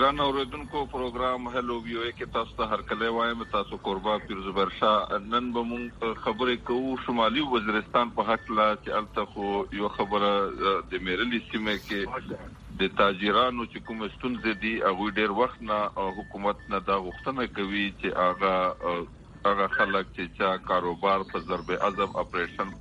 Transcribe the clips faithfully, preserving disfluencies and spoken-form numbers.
ګران اوریدونکو پروګرام هلو ویو کې تاسو ته هرکلی وایم تاسو قربا پیرزبر شاه نن به مونږ خبرې کوو شمالي وزیرستان په حق لا چې الته خو یو خبره د میرلي سیمه کې د تاجرانو چې کوم ستونزې دي هغه ډېر وخت نه حکومت نه دا غوښتنه کوي چې هغه هغه خلک چې چا کاروبار په ضرب عزم اپریشن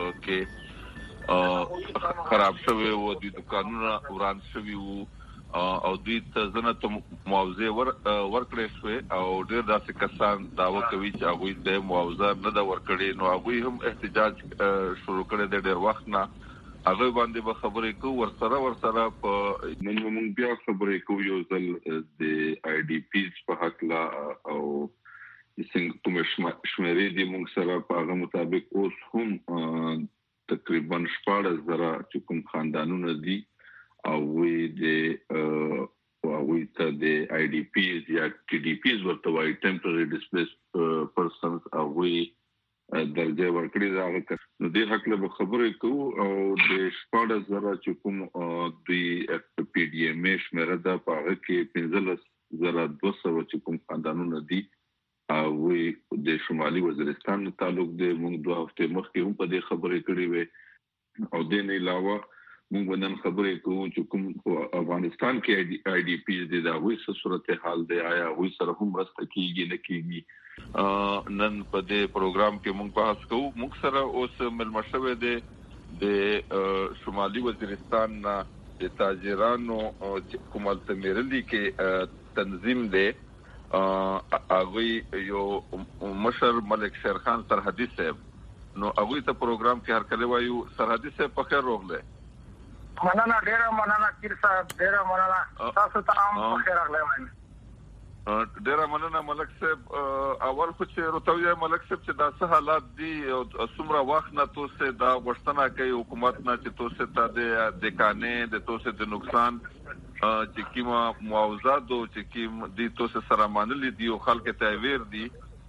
کې خراب شوی وو د دکانونو وران شوی وو او دوی ته زنه ته معاوضه ور ورکړې شوې او ډېر داسې کسان داوا کوي چې هغه د معاوضه نه دا ورکړي نو هغه هم احتجاج شروع کړي د ډېر وخت نه هغه باندې به خبرې کوو ورسره ورسره په نن موږ بیا خبرې کوو یو ځل د آی ډي پیز په حق لا او څنګه کوم شمېرې دي موږ سره په هغه مطابق اوس هم تقریبا شپږ زره چې کوم خاندانونه دي او وی د او وی ته د آی ډي پیز یا ټي ډي پیز ورته وایي ټمپرري ډیسپلیس پرسنز او وی درجه ورکړي راغله نو د حق له خبرې کوو او د شپږ زره چې کوم د پی ډي ایم شمیره ده په هغه کې پنځلس زره دوه سوه چې کوم خاندانونه دي او وی د شمالي وزیرستان تعلق د موږ دوه هفته مخکې هم په دې خبرې کړې وې او د نه علاوه موږ نن خبرې کوو چې کوم افغانستان کې آی ډي پیز دي دا وایي څه صورتحال دی آیا وایي سره هم مرسته کیږي نه کیږي نن په دې پروګرام کې موږ بحث کوو موږ سره اوس ملما شوی دی د شمالي وزیرستان د تاجرانو کوم التمیرلي کې تنظیم دی هغه یو مشر ملک شیرخان سرحدي صاحب نو هغه ته پروګرام کې هرکلی وایو سرحدي صاحب په خیر راغله مننه ډیره مننه کیر صاحب ډیره مننه تاسو ته هم په خیر راغلی وایم ډیره مننه ملک صاحب اول خو چې روتوی ملک صاحب چې دا څه حالات دي او څومره وخت نه توسه دا غوښتنه کوي حکومت نه چې توسه ته د دکانې د توسه د نقصان چې کیما معاوضه دو چې کیم دي توسه سره مانلې دي او خلک ته ویر دي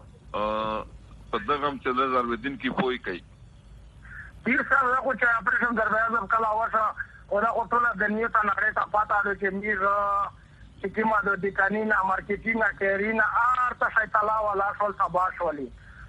په دغه هم چې لزر ودین کې پوي کوي پیر صاحب هغه چې اپریشن درځي کله واسه او دا ټول د نیوتا نړۍ ته پاته ده چې میز چې کیما د دکانینا مارکیټینګ کیرینا ارته شیطلا ولا ټول تباش ولي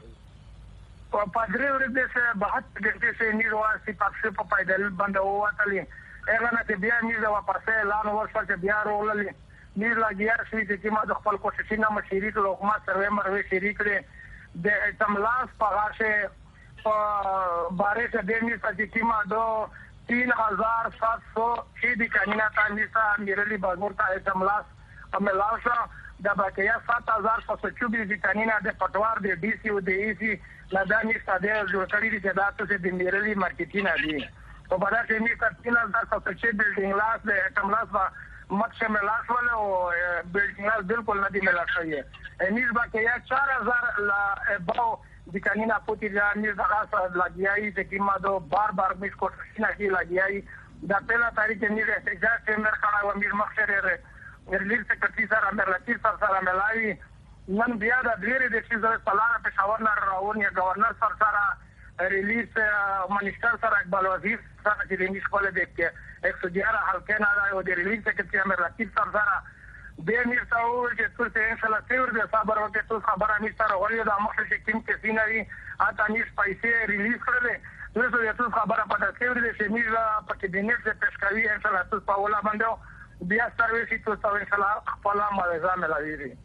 په پادری ورته چې بہت ګټه سي نیرواسي پښه په پیدل باندې واتلې هغه نه بیا میز واپسې اعلان ورسره چې بیا روللې میز لاګیا شي چې کیما د خپل کوششینه مشیری ته لوکما سروي مروي شریک لري د تملاس پغاشه په بارے سے دینی سچیما دو تین ہزار سات سو شیدی کانینا تانیسا میرلی بازمور تا اتملاس املاسا دا باقیا سات ہزار سو چوبیس دی کانینا دے پٹوار دے ڈی سی و دے ای سی لدانی سا دے جو کری دی جداتو سے دی میرلی مارکیٹینا دی تو بڑا تیمی تا تین ہزار سو چھ بلڈنگ لاس دے اتملاس با مقشے ملاس والے و بلڈنگ لاس بالکل ندی ملاس رہی ہے نیز باقیا چار ہزار باو دکانینا پوتی جا نیز دغاسا لگیائی دکیما دو بار بار میز کوششینا کی لگیائی دا پہلا تاریخ نیز احتجاج سے میر کھڑا ہوا میر مخشر ہے ریلیز سیکرٹری سر امیر لطیف سر سر ملائی نن بیا دا دیری دیشی زر سلانا پشاور نر راون یا گورنر سر سر ریلیز منیسٹر سر اقبال وزیر سر چی دینیش کولے دیکھ کے ایک سو گیارہ حلقے نہ رہا ہے وہ دی ریلیز سیکرٹری امیر لطیف سر سر بے میرتا ہو کہ تو سے انشاءاللہ سیور دے صابر ہوتے تو خبر انیستا رغولی دا مخل شکیم کسی نری آتا نیس پیسے ریلیز کردے تو سے تو خبر پتا سیور دے شمیز پاکی دینیت سے پیشکاوی انشاءاللہ تو پاولا بندے ہو بیا سرویسی تو سو انشاءاللہ خپلا مویزا ملاوی دی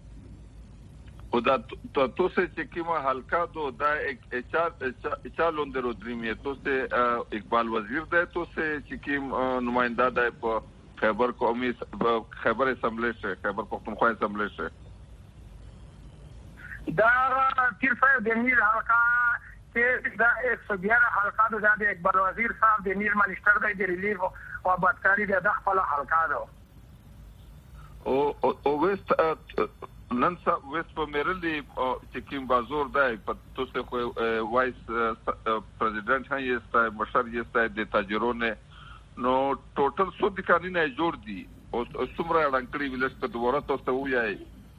او دا تو سے چکیما حلقہ دو دا ایک اچالون دے رو دریمی تو سے اقبال وزیر دے تو سے چکیم نمائندہ دے پا خیبر قومی خیبر اسمبلی سے خیبر پختونخوا اسمبلی سے دا پیر صاحب د میر حلقہ کې دا ایک سو گیارہ حلقہ دا د اقبال وزیر صاحب د میر منیسٹر د ریلیف او بدکاری د خپل حلقہ دا او او وست نن سا وست په میرلی چې کیم بازور دی په تو سے خو وایس پریزیدنت ہیں یہ ستا مشر یہ ستا د تاجرونه نو ټوټل څو دکانونه جوړ دي او څومره رانکړي ویلس په دوره تاسو وایي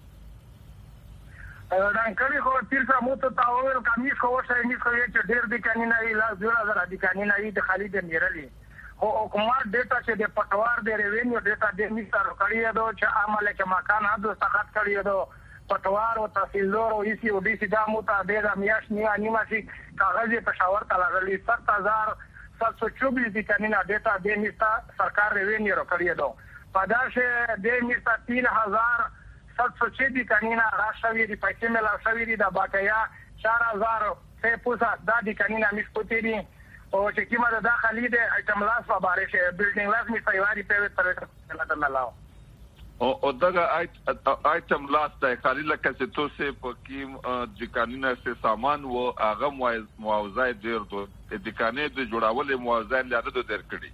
رانکړي خو تیر څه مو ته تاول کمی خو شي نه خو چې ډېر دکانونه ای لا زړه زړه دکانونه ای د خالد میرلی او حکومت ډیټا چې د پټوار د ریوینیو ډیټا د میستر کړی دی چې عمل کې مکان حد سخت کړی دی پټوار او تحصیلدار او ای سی او ډی سی دا متعدد میاش نه نیمه شي کاغذ پېښور ته راغلي سات هزار سات سو چوبیس د قانونا ډیټا د میستر سرکار ریوینیو کړی دی پداشه د میستر تین هزار سات سو چې د قانونا راشوي د پیسې مل راشوي د باقیا چار هزار سه پوسا د د قانونا مشپوتې دي او چې کیمه د داخلي د ایتم لاس په باره کې بلډینګ لاس می سیواري په تر ته ملاو او او دغه ایتم لاس د خالي لکه چې توسه په کیم د قانونا سے سامان و هغه معاوضه ډیر دو د قانون د جوړاول معاوضه لاره د درکړي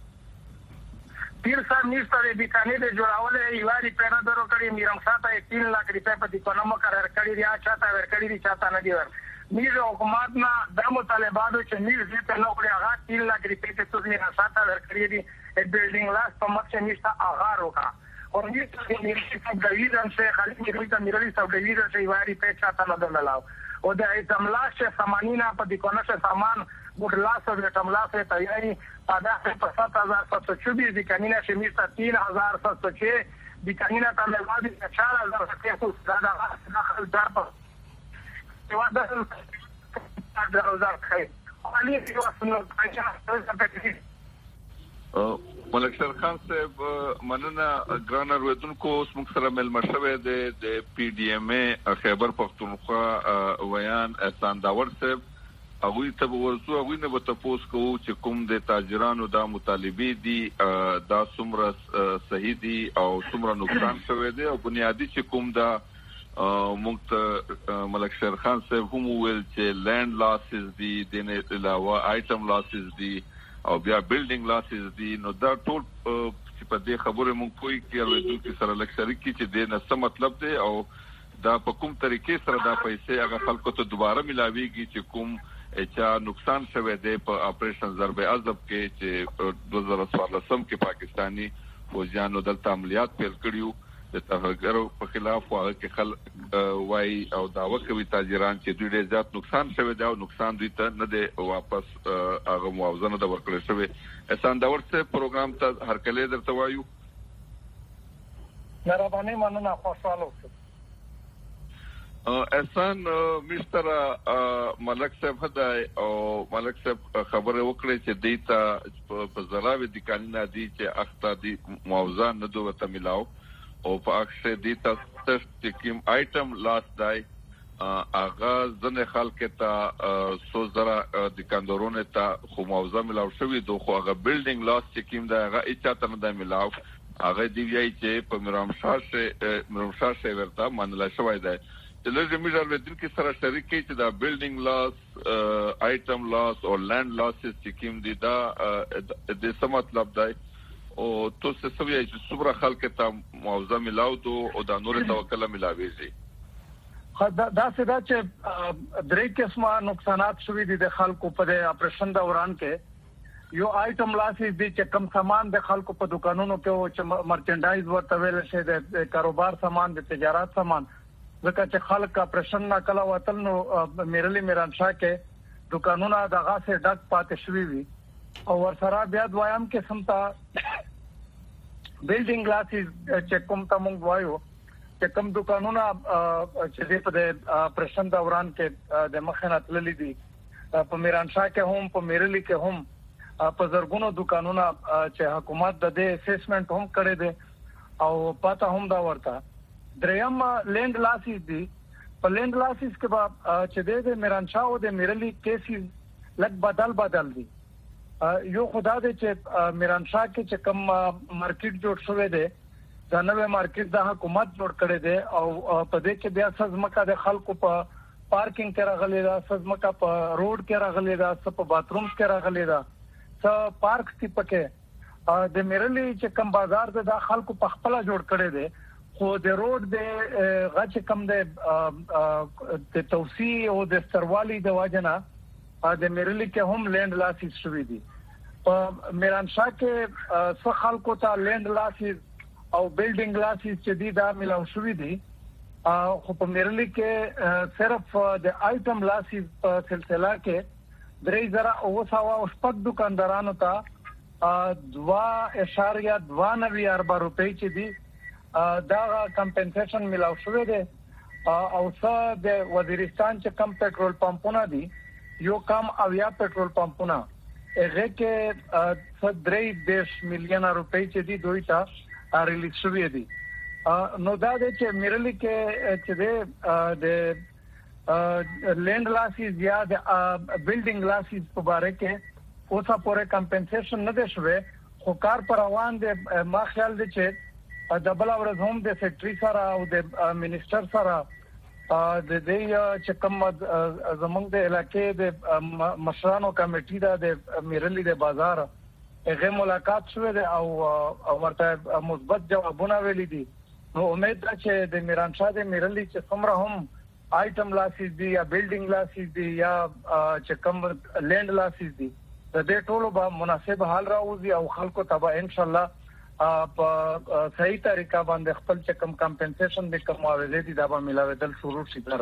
پیر صاحب نشته د قانون د جوړاول یواري پیدا درو کړی میرم ساته تین لک روپے په اکونوم قرار کړی دی چاته ور کړی دی چاته نه دی ور میره حکومت نه د مطالباتو چې میره دې ته نو کړی هغه تین لک روپے ته څو میرا ساته ور کړی دی د بلډینګ لاس په مخ کې نشته هغه روکا او دې چې میره څه ډیویډن څه خالي میره ته میره څه ډیویډن چې یواري په چاته نه دلاو او د ایتم لاس چې سامانینا په دې کونه څه سامان ګډ لاس او ایتم لاس ته تیاری پادا په سات هزار سات سو چوبیس د قانونا چې میسته تین هزار سات سو چې د قانونا ته ملوادي چار هزار سات سو دا داخل دار په یو د دروازه خیر خالي یو څنګه پېښه ملک شیر خان صاحب مننه ګران اوریدونکو اوس موږ سره مل مشوي د پی ډی ایم ای خیبر پختونخوا ویان احسان داور صاحب هغه ته ورسو هغه نه به تاسو کوو چې کوم د تاجرانو دا مطالبه دي دا څومره صحیح دي او څومره نقصان شوی دی او بنیادی چې کوم دا موږ ملک شیر خان صاحب هم ویل چې لینډ لاسز دي د نه علاوه آیټم لاسز دي او بیا بلډینګ لاسز دي نو دا ټول چې په دې خبره مونږ کوی کې اوریدونکو سره لکسري کې چې د نه څه مطلب دی او دا په کوم طریقې سره دا پیسې هغه خلکو ته دوباره ملاويږي چې کوم چې نقصان شوه دی په اپریشن ضرب عذاب کې چې دوه هزار څوارلسم کې پاکستانی فوجیانو دلته عملیات پیل کړیو د تهرګرو په خلاف هغه کې خل وای او داوا کوي تاجران چې دوی ډېر زیات نقصان شوه دی او نقصان دوی ته نه دی واپس هغه معاوضه نه د ورکړل شوی احسان داور څخه پروګرام ته هر کله درته وایو مهرباني مننه خوشاله اوسئ احسان مستر ملک صاحب هداي او ملک صاحب خبره وکړه چې دیتا په زراوي د قانونا دي چې اخته دي معاوضه نه دوته ملاو او په اکثر دیتا چې کوم آیټم لاس دای اغه ځنه خلک ته سو زرا د کاندورونه ته خو معاوضه ملاو شوی دوه خو هغه بلډینګ لاس چې کوم دا هغه اچاته نه دی ملاو هغه دی وی چې په مرام شاشه مرام شاشه ورته منل شوی دی د لږه میډر ودل کې سره شریک کی چې دا بلډینګ لاس آیټم لاس او لینډ لاسز چې کوم دي دا د څه مطلب دی او تاسو سوي چې صبر خلک ته معاوضه ملاو دو او د نور توکل ملاويږي دا دا څه چې درې قسمه نقصانات شوي دي د خلکو په اپریشن دوران کې یو آیټم لاسز دي چې کم سامان د خلکو په دکانونو کې او چې مرچنډایز ورته ویل شي د کاروبار سامان د تجارت سامان ځکه چې خلک اپریشن نه کلا وتل نو میرلی میرانشاه کې دکانونه دغه سه ډک پاتې شوي وي او ورسره بیا دوایم کې سمتا بلډینګ لاسز چې کوم ته مونږ وایو چې کوم دکانونه چې په اپریشن دوران کې د مخنه تللی دي په میرانشاه کې هم په میرلی کې هم په زرګونو دکانونه چې حکومت د دې اسسمنت هم کړی دي او پاته هم دا ورته دریم لینډ لاسز دي په لینډ لاسز کې با چې د میرانشاه او د میرلی کیسز لګ بدل بدل دي یو خدا دې چې میرانشاه کې چې کوم مارکیټ جوړ شوی دی دا نوې مارکیټ د حکومت جوړ کړی دی او په دې کې بیا سزمکا د خلکو په پارکینګ کې راغلي دا سزمکا په روډ کې راغلي دا سپ په باتروم کې راغلي دا څه پارک کې پکې د میرلی چې کوم بازار د خلکو په خپل جوړ کړی دی خو د روډ د غچ کم د توسيع او د ستروالي د واجنه د میرلی کې هم لینډ لاسز شوي دي په میرانشاه کې څو خلکو ته لینډ لاسز او بلډینګ لاسز چې دي دا ملاو شوي دي خو په میرلی کې صرف د آیټم لاسز په سلسله کې درې زره او سوا او شپږ دکاندارانو ته دوا اشاریه دوا نوي اربع روپۍ چې دي دا کمپنسیشن ملاو شوې ده او څه د وزیرستان چې کم پټرول پمپونه دي یو کم اویا پټرول پمپونه هغه کې څه درې دیش میلیون روپۍ چې دي دوی ته ریلیز شوې دي نو دا د چې میرلی کې چې د لینډ لاسز یا د بلډینګ لاسز په اړه کې اوسه پورې کمپنسیشن نه ده شوې خو کار پر روان دي ما خیال دي چې د بل ورځ هم د سیکریټري سره او د منیسټر سره د دې چې کوم زمونږ د علاقې د مشرانو کمیټې دا د میرلی د بازار هغه ملاقات شوه او ورته مثبت جوابونه ویلي دي نو امید ده چې د میرانشاه د میرلی چې څومره هم آیټم لاسز دي یا بلډینګ لاسز دي یا چې کوم لینډ لاسز دي د دې ټولو به مناسب حل راوځي او خلکو ته به ان شاء الله په صحیح طریقه باندې خپل چې کوم کمپنسیشن د کوم معاوضه دي دا به ملاویدل شروع شي تر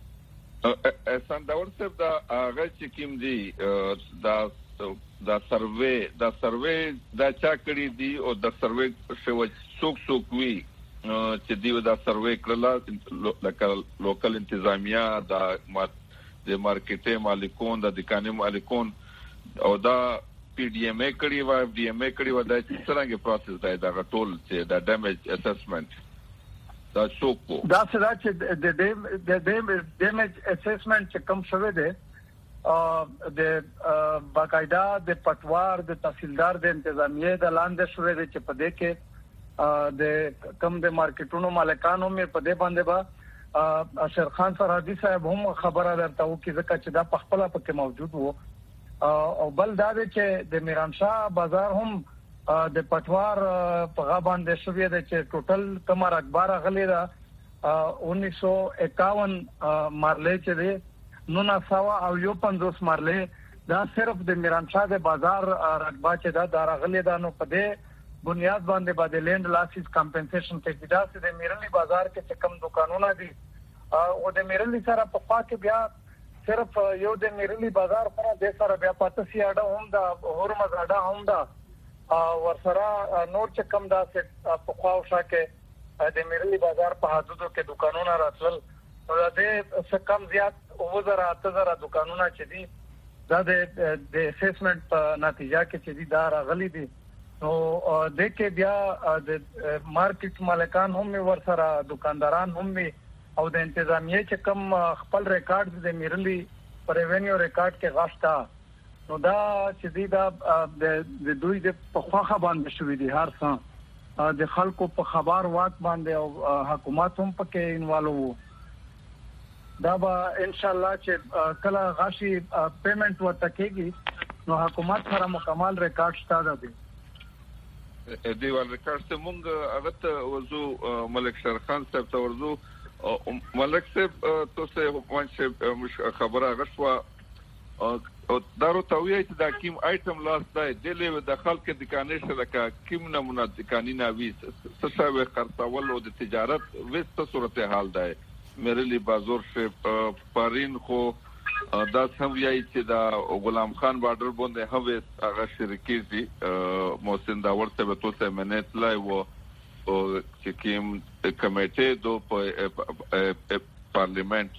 احسان داور صاحب دا هغه چې کوم دي دا دا سروې دا سروې دا چا کړی دي او دا سروې شو څوک څوک وی چې دی دا سروې کړل لکه لوکل انتظامیه دا د مارکیټي مالکون د دکانې مالکون او دا پی ډی ایم ای کړی و اف ډی ایم ای کړی و دا څنګه پروسس دی دا ټول چې دا ډیمیج اسسمنت دا څوک دا څه چې د د ډیمیج اسسمنت چې کوم شوه دی د باقاعده د پټوار د تحصیلدار د انتظامیه د لاندې شوه دی چې په دې کې د کم د مارکیټونو مالکانو مې په دې باندې با اشر خان سرحدي صاحب هم خبره درته و چې ځکه چې دا په خپل پکې موجود وو او بل دا چې د میرانشاه بازار هم د پټوار په غا باندې شوې ده چې ټوټل کمر اکبر غلې ده انیس سو اکاون مارلې چې ده نو نا سوا او یو پنځوس مارلې دا صرف د میرانشاه د بازار رقبه چې ده دا غلې ده نو په دې بنیاد باندې باندې لینډ لاسز کمپنسیشن کې دا چې د میرلی بازار کې کم دکانونه دي او د میرلی سره په خوا کې بیا صرف یو د میرلی بازار سره د سره بیا پاتې سیاډه هم دا هرمز اډه هم دا ورسره نور چې کم دا په خوا او شاکه د میرلی بازار په حدودو کې دکانونه راتل نو د کم زیات وزره اتزره دکانونه چې دي دا د اسسمنت په نتیجه کې چې دي دا راغلي دي نو د کې بیا د مارکیټ مالکان هم ورسره دکانداران هم او د انتظامیه چې کم خپل ریکارډ د میرلی پر ریونیو ریکارډ کې غاشتا نو دا چې دی دا د دوی د پخواخه باندې شوې دي هر څه د خلکو په خبر واک باندې او حکومت هم پکې انوالو دا به ان شاء الله چې کله غاشي پیمنٹ ورته کېږي نو حکومت سره مکمل ریکارډ شته دی دیوال ریکارډ ته مونږ هغه ته وزو ملک شرخان صاحب ته ورزو ملک صاحب تاسو حکومت خبره غشوا او دارو تویه چې دا کیم آیټم لاس دی د له د خلک د کانې شرکا کیم نمونه د کانی ناویس څه خرڅول او د تجارت وست صورتحال دی میرلی بازار شه پارین خو دا سم یای چې دا غلام خان بارډر باندې هغه هغه شرکې دي محسن دا ورته به توته منت لای وو او چې کوم کمیټه دو په پارلیمنت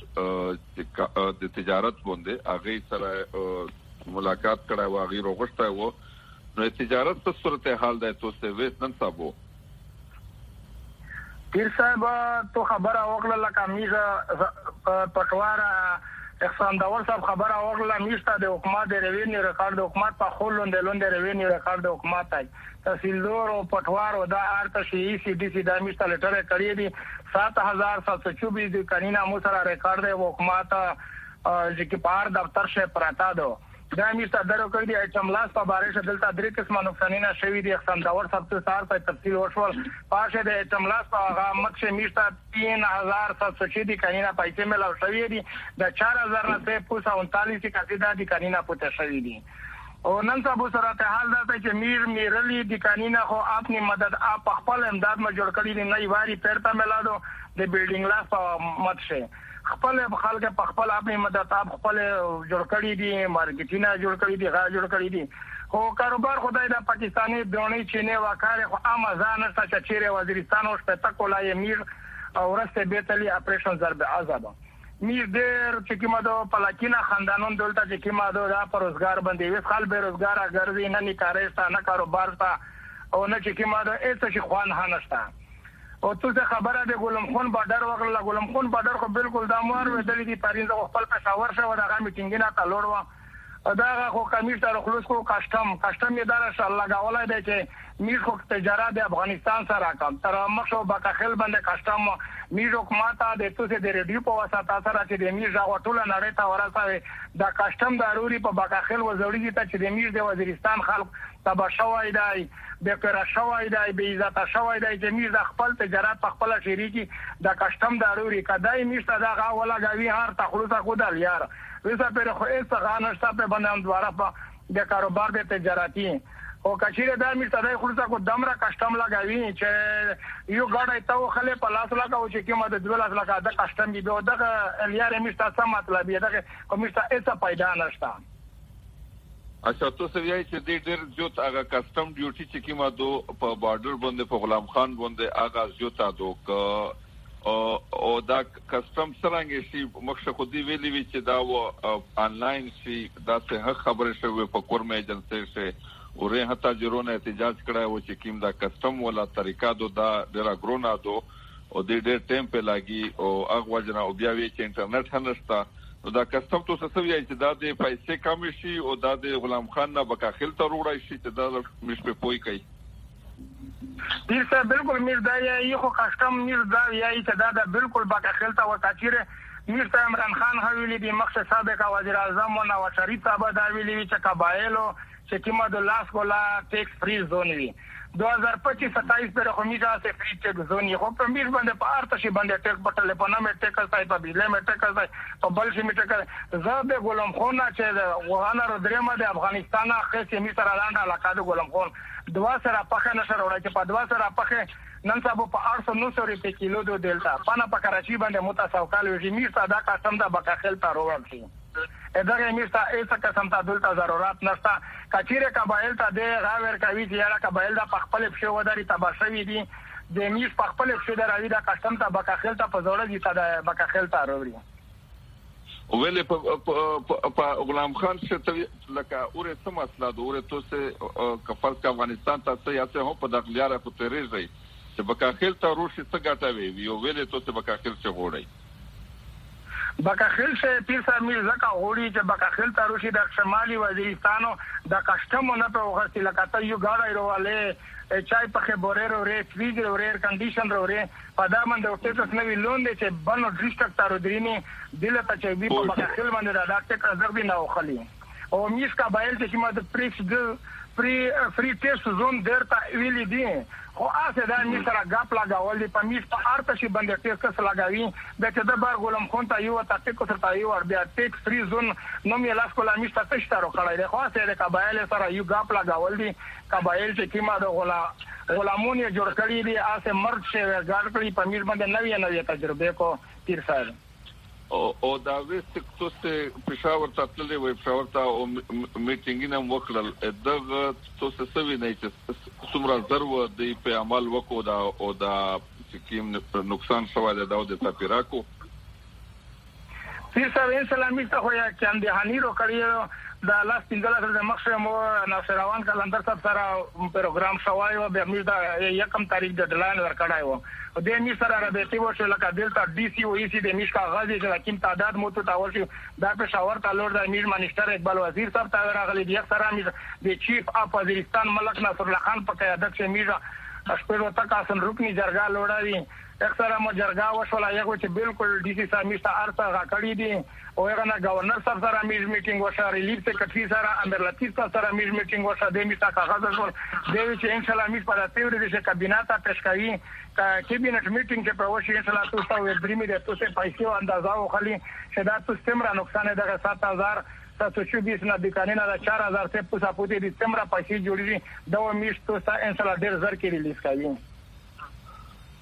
د تجارت باندې هغه سره ملاقات کړه او هغه روغښته وو نو تجارت په صورت حال ده توسه وېس نن صاحب پیر صاحب تو خبره وکړه لکه میزه پټوارا احسان داور صاحب خبره وکړه میسته د حکومت د ریوینیو ریکارډ د حکومت په خولون د لوند ریوینیو ریکارډ د حکومت ای تحصیلدار او پټوار او د ارته سی سی ډي سی د میسته لټر کړی دي سات هزار سات سو چوبیس د قانونا مو سره ریکارډ د حکومت چې پار دفتر شه پراتا دو دا میسته درو کړی دی چې ملاس په بارش دلته درې قسمه نقصانونه شوی دي احسان داور صاحب ته سار په تفصیل ورشول پاشه د چملاس په هغه مخه میسته تین هزار سات سو چې دي قانونا پیسې ملو شوی دي د چار هزار نه په انتالیس کسیدا دي قانونا پته شوی دي او نن صاحب سره ته حال دا چې میر میرلی د قانونا خو خپل مدد اپ خپل امداد ما جوړ کړی دی نه واری پرتا ملادو د بیلډینګ لاس په متشه خپل خلک په خپل خپل مدد اپ خپل جوړ کړی دي مارکیټینګ جوړ کړی دي غا جوړ کړی دي خو کاروبار خدای د پاکستاني دونی چینه وکړ خو امازان څخه چیرې وزیرستان او شپته کولای میر او ورسته بیتلی اپریشن ضرب عذاب میر ډېر چې کومه د پلاکینا خاندانون دلته چې کومه د پروزګار باندې وس خال بیروزګار ګرځي نه نکارېستا نه کاروبار تا او نه چې کومه د ایت چې خوان هانستا او څه خبره د ګلم خون بارډر وغلا ګلم خون بارډر خو بالکل د امر ودلې دي پارین د خپل پښاور شو د غا میټینګ نه تلور و دا خو کمیټه خلوص کو کاستم کاستم اداره ان شاء الله غولای دی چې میر خو تجارت د افغانستان سره کم تر مخشو باکخل باندې کاستم میر حکومت د توسه د ریډیو په واسطه سره چې د میر ځا ټوله نړۍ ته ورسوي د کاستم ضروري په باکخل وزوړي ته چې د میر د وزیرستان خلک تبا شوای دی د کرا شوای دی به عزت شوای دی چې میر د خپل تجارت په خپل شریکی د کاستم ضروري کدای میر ته دا غولا غوي هر تخلص کو دل یار وسه پر خو ایسه غانشته په باندې دواره په د کاروبار د تجارتي او کچیره د امیر تدای خلصه کو دمره کاستم لګاوی چې یو غاډه ته خلې په لاس لګاو چې کومه د دوه لاس لګا د کاستم دی دغه الیار امیر تاسو مطلب دی دغه کومستا ایسه پیدا نشته اچھا تو سویای چې د ډېر جوت هغه کاستم ډیوټي چې کومه دو په بارډر باندې په غلام خان باندې آغاز جوتا دو او او دا کاستم څنګه شي مخشه خو دی ویلي وی چې دا و انلاین شي دا څه خبره شوی په کورمه ایجنسی شي اوره هتا جرونه احتجاج کړه و چې کیم دا کاستم ولا طریقہ دو دا ډیره ګرونا دو او د ډېر ټیم په لاګي او هغه وجنه او بیا وی چې انټرنیټ هنستا نو دا کاستم تو څه وی چې دا د پیسې کم شي او دا د غلام خان نه بکاخل ته وروړی شي چې دا مش په پوي کوي دیسه بالکل میر دا یی خو کاستم میر دا یی چې دا د بالکل باکخل ته وکاچیره میر ته عمران خان حویلی دی مخصوص سابق وزیر اعظم او نواز شریف صاحب دا ویلی چې قبایلو چې کیما د لاس کولا ټیکس فری زون وی دو هزار پچیس ستائیس پر خمیجا سے فری ټیکس زون یو په میر باندې په ارته شي باندې ټیک بټل په نامه ټیکل ځای په بجلی مې ټیکل ځای په بل شي مې ټیکل زاد ګلم خون چې وغانا درېمه د افغانستان خېسي می سره لاندې علاقه د ګلم خون دوا سره پخه نشر وړي چې په دوا سره پخه نن سبا په اړ سو نو سوري په کیلو دو دلتا پانا په کراچي باندې متاسوکال وی میر صدا قسم دا بکخل تا روان شي اداره میستا ایسا قسم تا دلتا ضرورت نشتا کچیره قبایل تا د غاور کوي چې یاره قبایل دا پخپل په شو وداري تباشوي دي د میس پخپل په شو دراوي دا قسم تا بکخل تا په زوړه دي تا د بکخل تا وروړي ویلې په غلام خان څخه لکه اوره سم اصله د اوره توسه کفر کا افغانستان ته یا څه هم په دغلیاره په تیریږي چې بکخل تا روشي څه ګټوي یو ویلې توسه بکخل څه غوړي بکخل سے پیر صاحب میر زکا غوړي چې بکخل ته روشي د شمالي وزیرستانو د کاستمو نه په وغستی لکه یو غاړه وروواله چای په خبرې ورې فریج ورې کنډیشن ورې په دا باندې او ټیکس نوی لون دي چې بنو ډیسټریکټ تارو درینی دله ته چې په بکخل باندې دا ټیکس زغبي نه وخلی او میس کا بایل چې ما د پریکس د فری فری ټیسټ زون درته ویلي دي خو اسه دا می سره غاپ لگاول دي په میس په ارته شي باندې ټیکس لگاوي د چې د بار غلام خون ته یو ته ټیکس سره یو ور بیا ټیکس فری زون نو می لاس کولا میس ته تشتارو کړای دي خو اسه د قبایل سره یو غاپ لگاول دي قبایل چې کیما د غلا غلامون یې جوړ کړی دي اسه مرد شه ګار کړی په میس باندې نوې نوې تجربه کو تیر سره او او دا وست توسه پېښور ته تللی وای پېښور ته او میټینګ نه وکړل دغه توسه سوي نه چې څومره ضرور دی په عمل وکړو دا او دا کوم نقصان شوی دا د تاپیراکو پیر صاحب اسلامي ته خو یا کاندهانی رو کړی دا لاس پینځل سره د مخشه مو ناصر روان کلندر صاحب سره پروګرام شوای او به موږ دا یکم تاریخ د ډلاین ورکړای وو او د می سره رابطي وشو لکه دلته ډي سي او ای سي د میشکا غازي چې کوم تعداد مو ته تاول شي دا په شاور تعلق د امیر منیسټر اقبال وزیر صاحب ته راغلي دی سره می د چیف اپ وزیرستان ملک ناصر الله خان په قیادت کې میرا خپل وتا کاسن رکنی جرګه لوړاوي اکثره مو جرګه وشولا یو چې بالکل ډي سي صاحب میستا ارته راکړی دي او هغه نه گورنر صاحب سره میز میټینګ وشو ریلیف سیکریټری سره امیر لطیف سره میز میټینګ وشو د میستا کاغذ ورکول دوی چې ان شاء الله میز په تیوري د کابینه ته پیش کوي کابینه میټینګ کې په وشي ان شاء الله تاسو یې درې مې د تاسو پیسې اندازا وخلی شدا تاسو تمره نقصان دغه سات هزار تاسو چې بیس نه د قانون د چار هزار څخه پوسا پوتې د تمره پیسې جوړې دا و میز تاسو ان شاء الله ډېر زر کې ریلیز کوي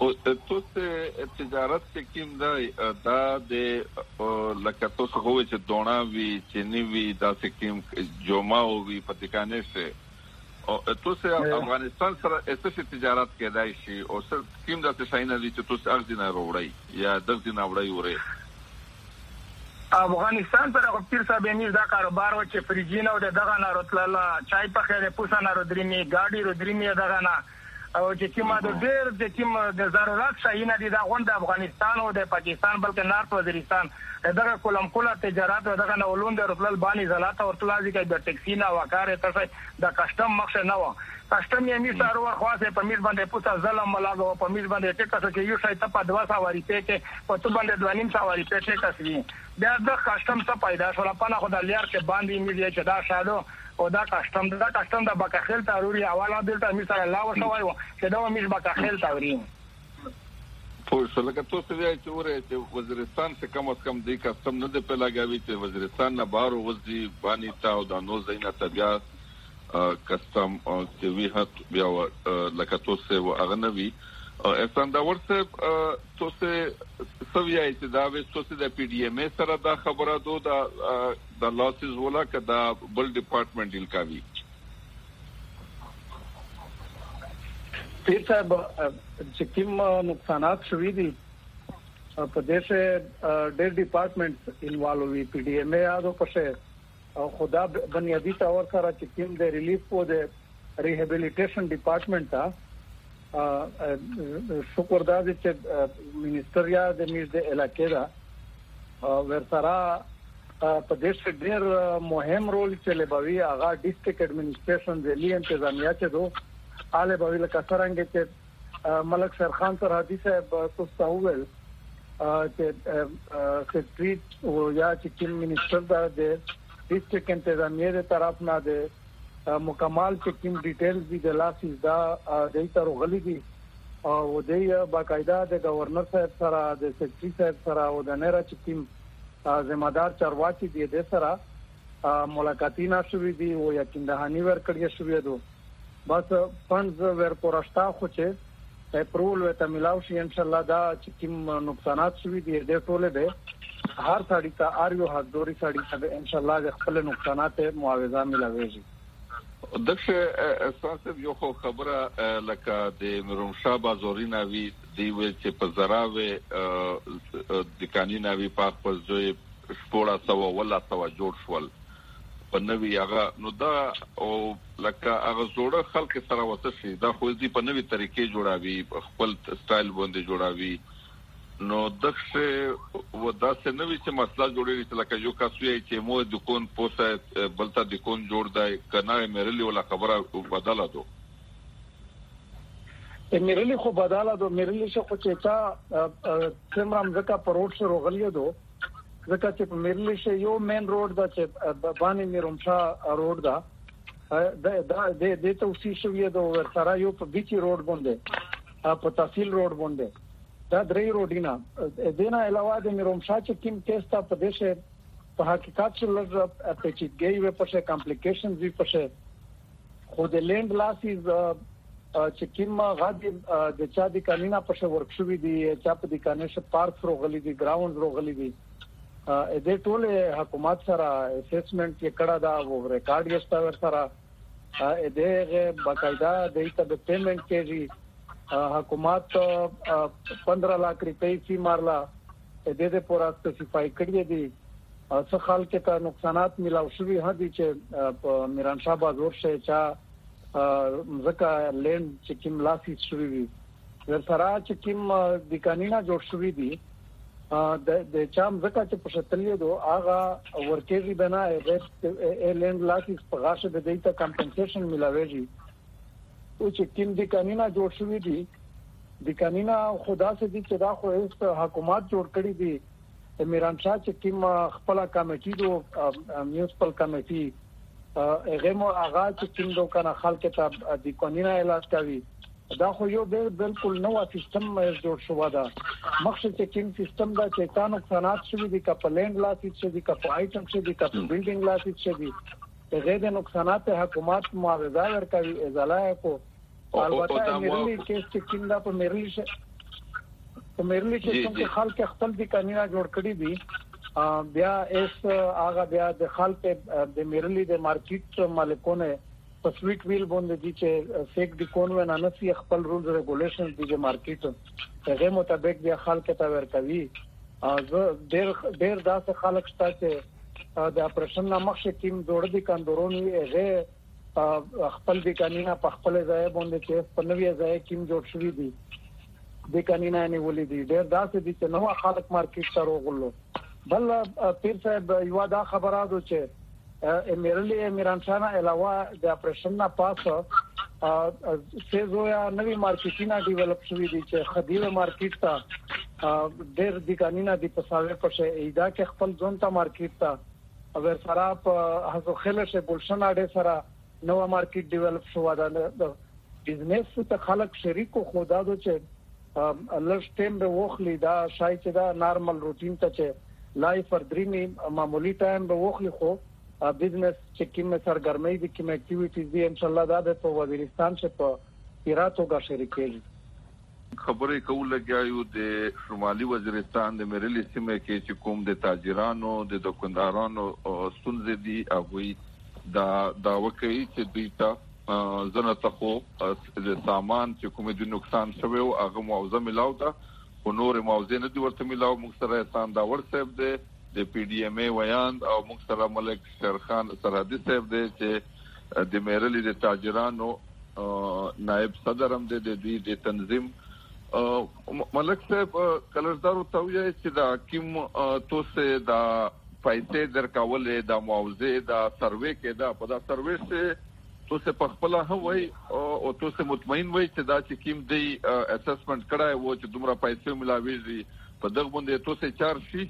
او تاسو تجارت کې کوم دا دا د لکه تاسو هوې چې دونا وی چینی وی دا سکیم جوما او وی پتکانه سه او تاسو افغانستان سره اساسي تجارت کېدای شي او سر کوم د تشاینه دي چې تاسو اغزنه وروړی یا دغزنه وړي وره افغانستان پر پیر صاحب یې دا کاروبار و چې فریجین او دغه نارتل چای په خیره پوسانه رودريمي گاډي رودريمي دغه نه او چې کومه د ډېر د کوم د ضرورت شي نه دي دا غونډه افغانستان او د پاکستان بلکې نارت وزیرستان دغه کولم کوله تجارت دغه نه ولوند رتل باندې زلات او تلازي کې د ټیکسي نه وکاره ته د کسٹم مخه نه و کسٹم یې می سارو خاصه په میز باندې پوسا ظلم ملاغه په میز باندې ټیکس کې یو شای ته په دوا سواری کې په تو باندې دوانیم سواری په ټیکس وی بیا د کسٹم څخه پیدا شول په نه خدای لار کې باندې می چې دا شادو او دا کسٹم دا کسٹم د بکخیل تاروري حواله دلته می سره لا وشوي چې دا می بکخیل تاروري په څلګه تاسو وایي چې ورته چې وزیرستان څخه کم از کم د کسٹم نه د پلاګاوي چې وزیرستان نه بهر وځي باندې تا او د نو زینه طبيعت کسٹم چې وی هات بیا لکه تاسو او اغنوي احسان دا ورته تاسو سویای چې دا وې تاسو د پی ډی ایم سره دا خبره دو دا د لاسز ولا کدا بل ډپارټمنټ ډیل کوي پیر صاحب چې کوم نقصانات شوي دي په دې سره ډېر ډپارټمنټ انوالو وي پی ډی ایم یادو پښه او خدا بنیادی طور سره چې کوم د ریلیف او د ریهابیلیټیشن ډپارټمنټ تا شکر دا چې منیسټر یا د میز د علاقې دا ورسره په دې سره ډېر مهم رول چلبوي هغه ډیسټریکټ اډمنسټریشن ځلې انتظامیه چې دو آله بوي لکه څنګه چې ملک سرخان سره حدیث تاسو وویل چې سټریټ او یا چې کوم منیسټر دا د ډیسټریکټ انتظامیه د طرف نه د مکمل چکیم ډیټیلز دي د لاسیز دا د تر غلي دي او د باقاعده د گورنر صاحب سره د سیکرټری صاحب سره او د نړۍ چکیم ذمہدار چارواکي دي د سره ملاقاتونه شوې دي او یقین دهانی ورکړی شوې دو بس فندز ور پورشتا خو چې اپروول وته ملاو شي ان شاء الله دا چکیم نقصانات شوې دي د ټوله به هر ساړی ته اریو حضوري ساړی ته ان شاء الله د خپل نقصانات معاوضه ملاويږي دغه اساس یو خبره لکه د مرومشاه بازورینا وی دی ویل چې په زراوه د قانونا وی پاک په ځای شپوړه سو ولا سو جوړ شول په نوې هغه نو دا او لکه هغه جوړه خلک سره وته شي دا خو دې په نوې طریقې جوړاوي خپل سټایل باندې جوړاوي نو دغه ودا سنوي چې مسله جوړېږي چې لکه یو کاسوي چې مو د کون پوسه بلتا د کون جوړ دی کنه مېرلی ولا خبره بدله دو مېرلی خو بدله دو مېرلی شو چې تا څمرام زکه پروت سره غلیو دو زکه چې مېرلی شو یو مین روډ دا چې باندې میرومشاه روډ دا دا د د توسي شوې دو ورسره یو په بیچي روډ باندې په تحصیل روډ باندې دا درې روډینا دینا علاوه د میرومشاه چې کوم کیس ته په دې په حقیقت چې لږ پیچیدګي و په کمپلیکیشنز وی په خو د لینډ لاسز چې کوم غادي د چا د قانونا په ورک شوې دي چا په د قانون پارک روغلي دي ګراوند روغلي دي ا دې ټول حکومت سره اسسمنت کې کړه دا و ریکارډ یې ستاسو سره ا دې باقاعده د ته پیمنٹ کېږي حکومت پندرہ لاکھ روپے فی مارلا دې دې پورا سپیسیفائی کړی دي څه خال کې تا نقصانات ملاو شوی هدي چې میران شاه بازور شه چا زکه لند چې کوم لاسي شوی وي ورسره چې کوم د قانونا جوړ شوی دي د د چام زکه چې په شتلې دو هغه ورکېږي بنا ا لند لاسي په غاښه د دې ته کمپنسیشن ملاويږي او چې کوم د قانونا جوړ شوی دي د قانونا خدا سي دي چې دا خو هیڅ حکومت جوړ کړی دي میران شاه چې کوم خپل کمیټي دو میونسپل کمیټي هغه مو هغه چې کوم دوکانه خلک ته د قانونا علاج کوي دا خو یو بالکل نو سیستم جوړ شو دا مخکې چې کوم سیستم دا چې تا نقصانات شوی دي کپلند لاسي چې دي کپ آیټم چې دي کپ بلډینګ لاسي چې دي غیر د نقصانات حکومت معاوضه ورکوي ازاله کو البته مېرلی کیس چې کیندا په مېرلی شه په میرلی چې څنګه خلک خپل د قانونا جوړ کړی دي بیا اس هغه بیا د خلک د میرلی د مارکیټ مالکونه په سویټ ویل باندې دي چې فیک د کونون انسي خپل رولز ریګولیشنز دي د مارکیټ هغه مطابق بیا خلک ته ورکوي زه ډېر ډېر داسې خلک شته چې د اپریشن نامخ ټیم جوړ دي کاندورونی هغه خپل د قانونا په خپل ځای باندې چې په نوې ځای کې جوړ شوی دي د قانونا نه ولې دي ډېر داسې دي چې نو خلک مارکیټ ته راغلو بل پیر صاحب یو دا خبره ده چې میرلی میرانشانه علاوه د اپریشن نه پاسه سیزویا نوی مارکیټینا ډیولپ شوی دي چې خدیوه مارکیټ ته ډېر د قانونا د پساوي په شی ایدا کې خپل ځون ته مارکیټ ته او سره په هڅو خله شه بولشن اډه سره نو مارکیټ ډیولپ شو دا بزنس ته خلک شریکو خدا دو چې لږ ټیم به وخلی دا شای چې دا نارمل روټین ته چې لایف فر درینی معمولی ټایم به وخلی خو بزنس چې کومه سرګرمۍ دي کومه اکټیویټیز دي ان شاء الله دا د په وزیرستان چې په پیراتو غا شریکېږي خبرې کول لګیاو د شمالي وزیرستان د میرلی سیمه کې چې کوم د تاجرانو د دکاندارانو ستونزې دي هغه دا دا وکړي چې دوی ته زنه تخو د سامان چې کوم د نقصان شوی او هغه معاوضه ملاو ده او نور معاوضه نه دي ورته ملاو موږ سره احسان داور صاحب دی د پی ډی ایم ای ویاند او موږ سره ملک شیرخان سرحدي صاحب دی چې د میرلی د تاجرانو نائب صدر هم دی د دوی د تنظیم ملک صاحب کلردارو ته وایي چې دا کیم توسه دا پیسې درکولې دا معاوضه دا سروې کې دا په دا سروې سره توسه په خپل هوای او توسه مطمئن وای چې دا چې کیم دی اسسمنت کړای وو چې دومره پیسې ملاويږي په دغه باندې توسه چار شي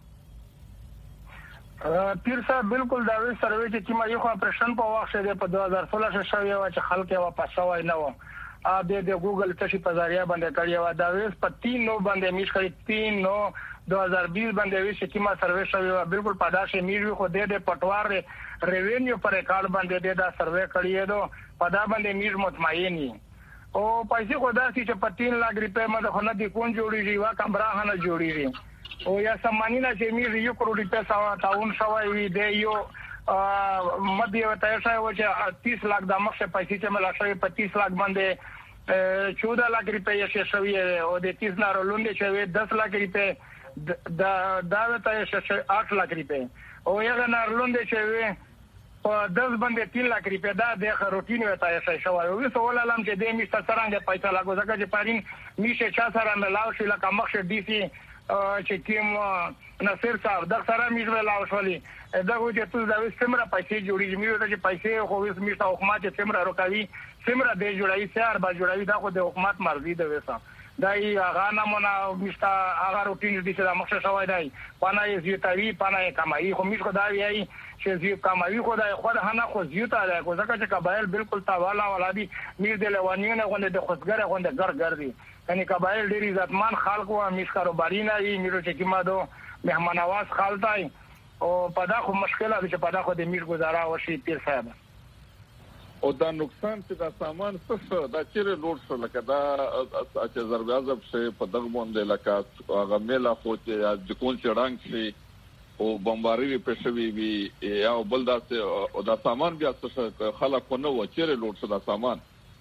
پیر صاحب بالکل دا وی سروې چې کیما یو اپریشن په وخت کې په دوه هزار سولح کې شوی و چې خلک یې واپس وای نه و ا د د ګوګل تشي په ذریعہ باندې کړی و دا وی په تین نو باندې میش کړی تین نو دوه هزار بیس باندې وی چې کیما سروې شوی و بالکل پداشه میږي خو د د پټوار ریوینیو پر ریکارډ باندې دا سروې کړی دو پدا باندې میږ مطمئن او پیسې خو دا چې په تین لک روپے باندې خو نه دي کون جوړیږي وا کمرا نه جوړیږي او یا سمانینا چې میږي یو کروڑ روپے سوا تاون شوی وی دی یو مدي وته شای و چې تیس لک د مخه پیسې چې ملا شوی په تیس لک باندې چودہ لک روپے یې شوی او د تیس نارو لوندې شوی دس لک روپے دا دا ته شوی آٹھ لک روپے او یغه نار لوندې شوی په دس باندې تین لک روپے دا د روټین وته شای شوی او سوال علم چې د میسته څنګه پیسې لاګو ځکه چې پارین میشه چا سره ملاو شي لکه مخه ډی سي چې کوم نصر صاحب د سره میږي لاو شولې دا و چې تاسو دا سمره پیسې جوړیږي میو ته چې پیسې خو وس میسته حکومت چې سمره روکوي سمره د جوړایي سیار با جوړایي دا خو د حکومت مرزي ده وسه دای هغه نمونه میسته هغه روټین دي چې مخه شوی دی پانای زیاتوي پانای کمایي خو میش خو دا ویایي چې زیات کمایي خو دا خو نه خو زیات دی خو ځکه چې قبایل بالکل تاوالا ولادي میر د لوانیونه غونډه د خوشګره غونډه ګر ګر دي یعنی قبایل ډیری عزتمن خلق او میش کاروباري نه یي میرو چې کیما دو مهمان نواز خالتای او پدا خو مشکله ده چې پدا خو د میر گزارا وشي پیر صاحب او دا نقصان چې دا سامان څه دا چیرې لوړ شو لکه دا چې ضرب عذاب شي په دغه باندې لکه هغه میلا خو چې د کون چې رنگ شي او بمباري په شوی وي یا بل دا او دا سامان بیا څه خلک نو و چیرې لوړ شو دا سامان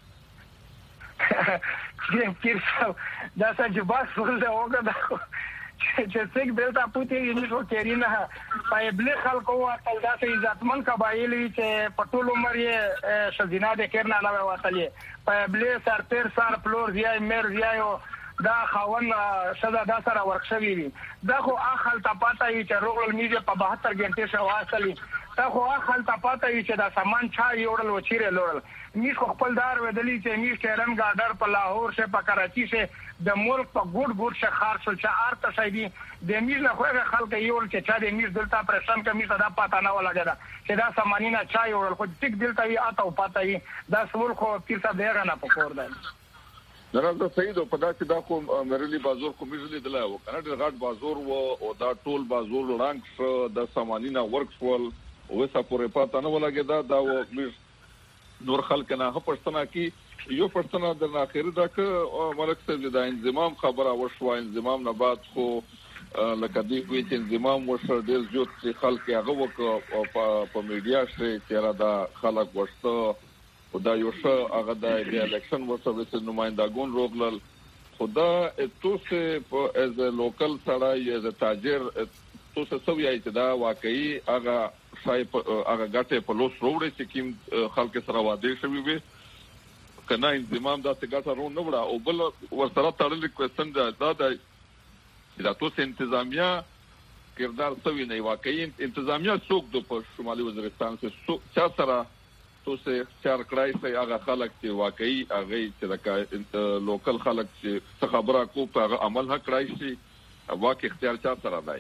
پیر صاحب دا څنګه باس ولته وګدا چې څنګه دلته پوتې یې نشو کېرینا پایبل خلکو او تاسو عزتمن قبایل چې پټول عمر یې شذینا د کېرنا نه واتلې پایبل سر تیر سر پلور زیای مر زیایو دا خاون شذا دا سره ورکشوي وي دا خو اخل تپاته یې چې روغل میږي په بهتر غنټه شو واصلي دا خو اخل تپاته یې چې دا سامان چا یوړل و چیرې لوړل میش خپل دار ودلی چې میش ټرن ګاډر په لاهور شه په کراچي شه د ملک په ګډ ګډ شه خار شو چې ارته شایدي د میش نه خوغه خلک یول چې چا د میش دلته پرشن کمی صدا پاته نه ولاګه چې دا سامانینا چا یوړل خو ټیک دلته وی اته او پاته وی دا سول خو پیر صاحب دیغه نه پکور دی درته صحیح ده په دا چې دا خو میرلی بازار کومېږي دلای و کنه د غاټ بازار و او دا ټول بازار رنګ شو د سامانینا ورکس ول او وسه پورې پاته نه ولاګه دا دا و نور خلک نه په پښتنه کې یو پښتنه د اخر دا که ملک صاحب د انضمام خبره وشوه انضمام نه بعد خو لکه دی وی چې انضمام وشو ډېر زیات چې خلک هغه وک په میډیا کې چې را دا خلک وشته خدا یو څه هغه د الیکشن وشو چې نمائندګون روغلل خدا توسه په از لوکل سړی از تاجر توسه سوي چې دا واقعي هغه شای هغه ګټه په لوس وروړي چې کوم خلک سره واده شوی وي کنا انضمام دا څنګه ګټه رون نه وړه او بل ورسره تړل کوېسچن دا دا دا توسه انتظامیه کردار سوي نه واقعي انتظامیه څوک د په شمالي وزیرستان څخه چا سره توسه چار کړای سي هغه خلک چې واقعي هغه چې د لوکل خلک چې خبره کو په عمل حق کړای شي واقع اختیار چا سره دی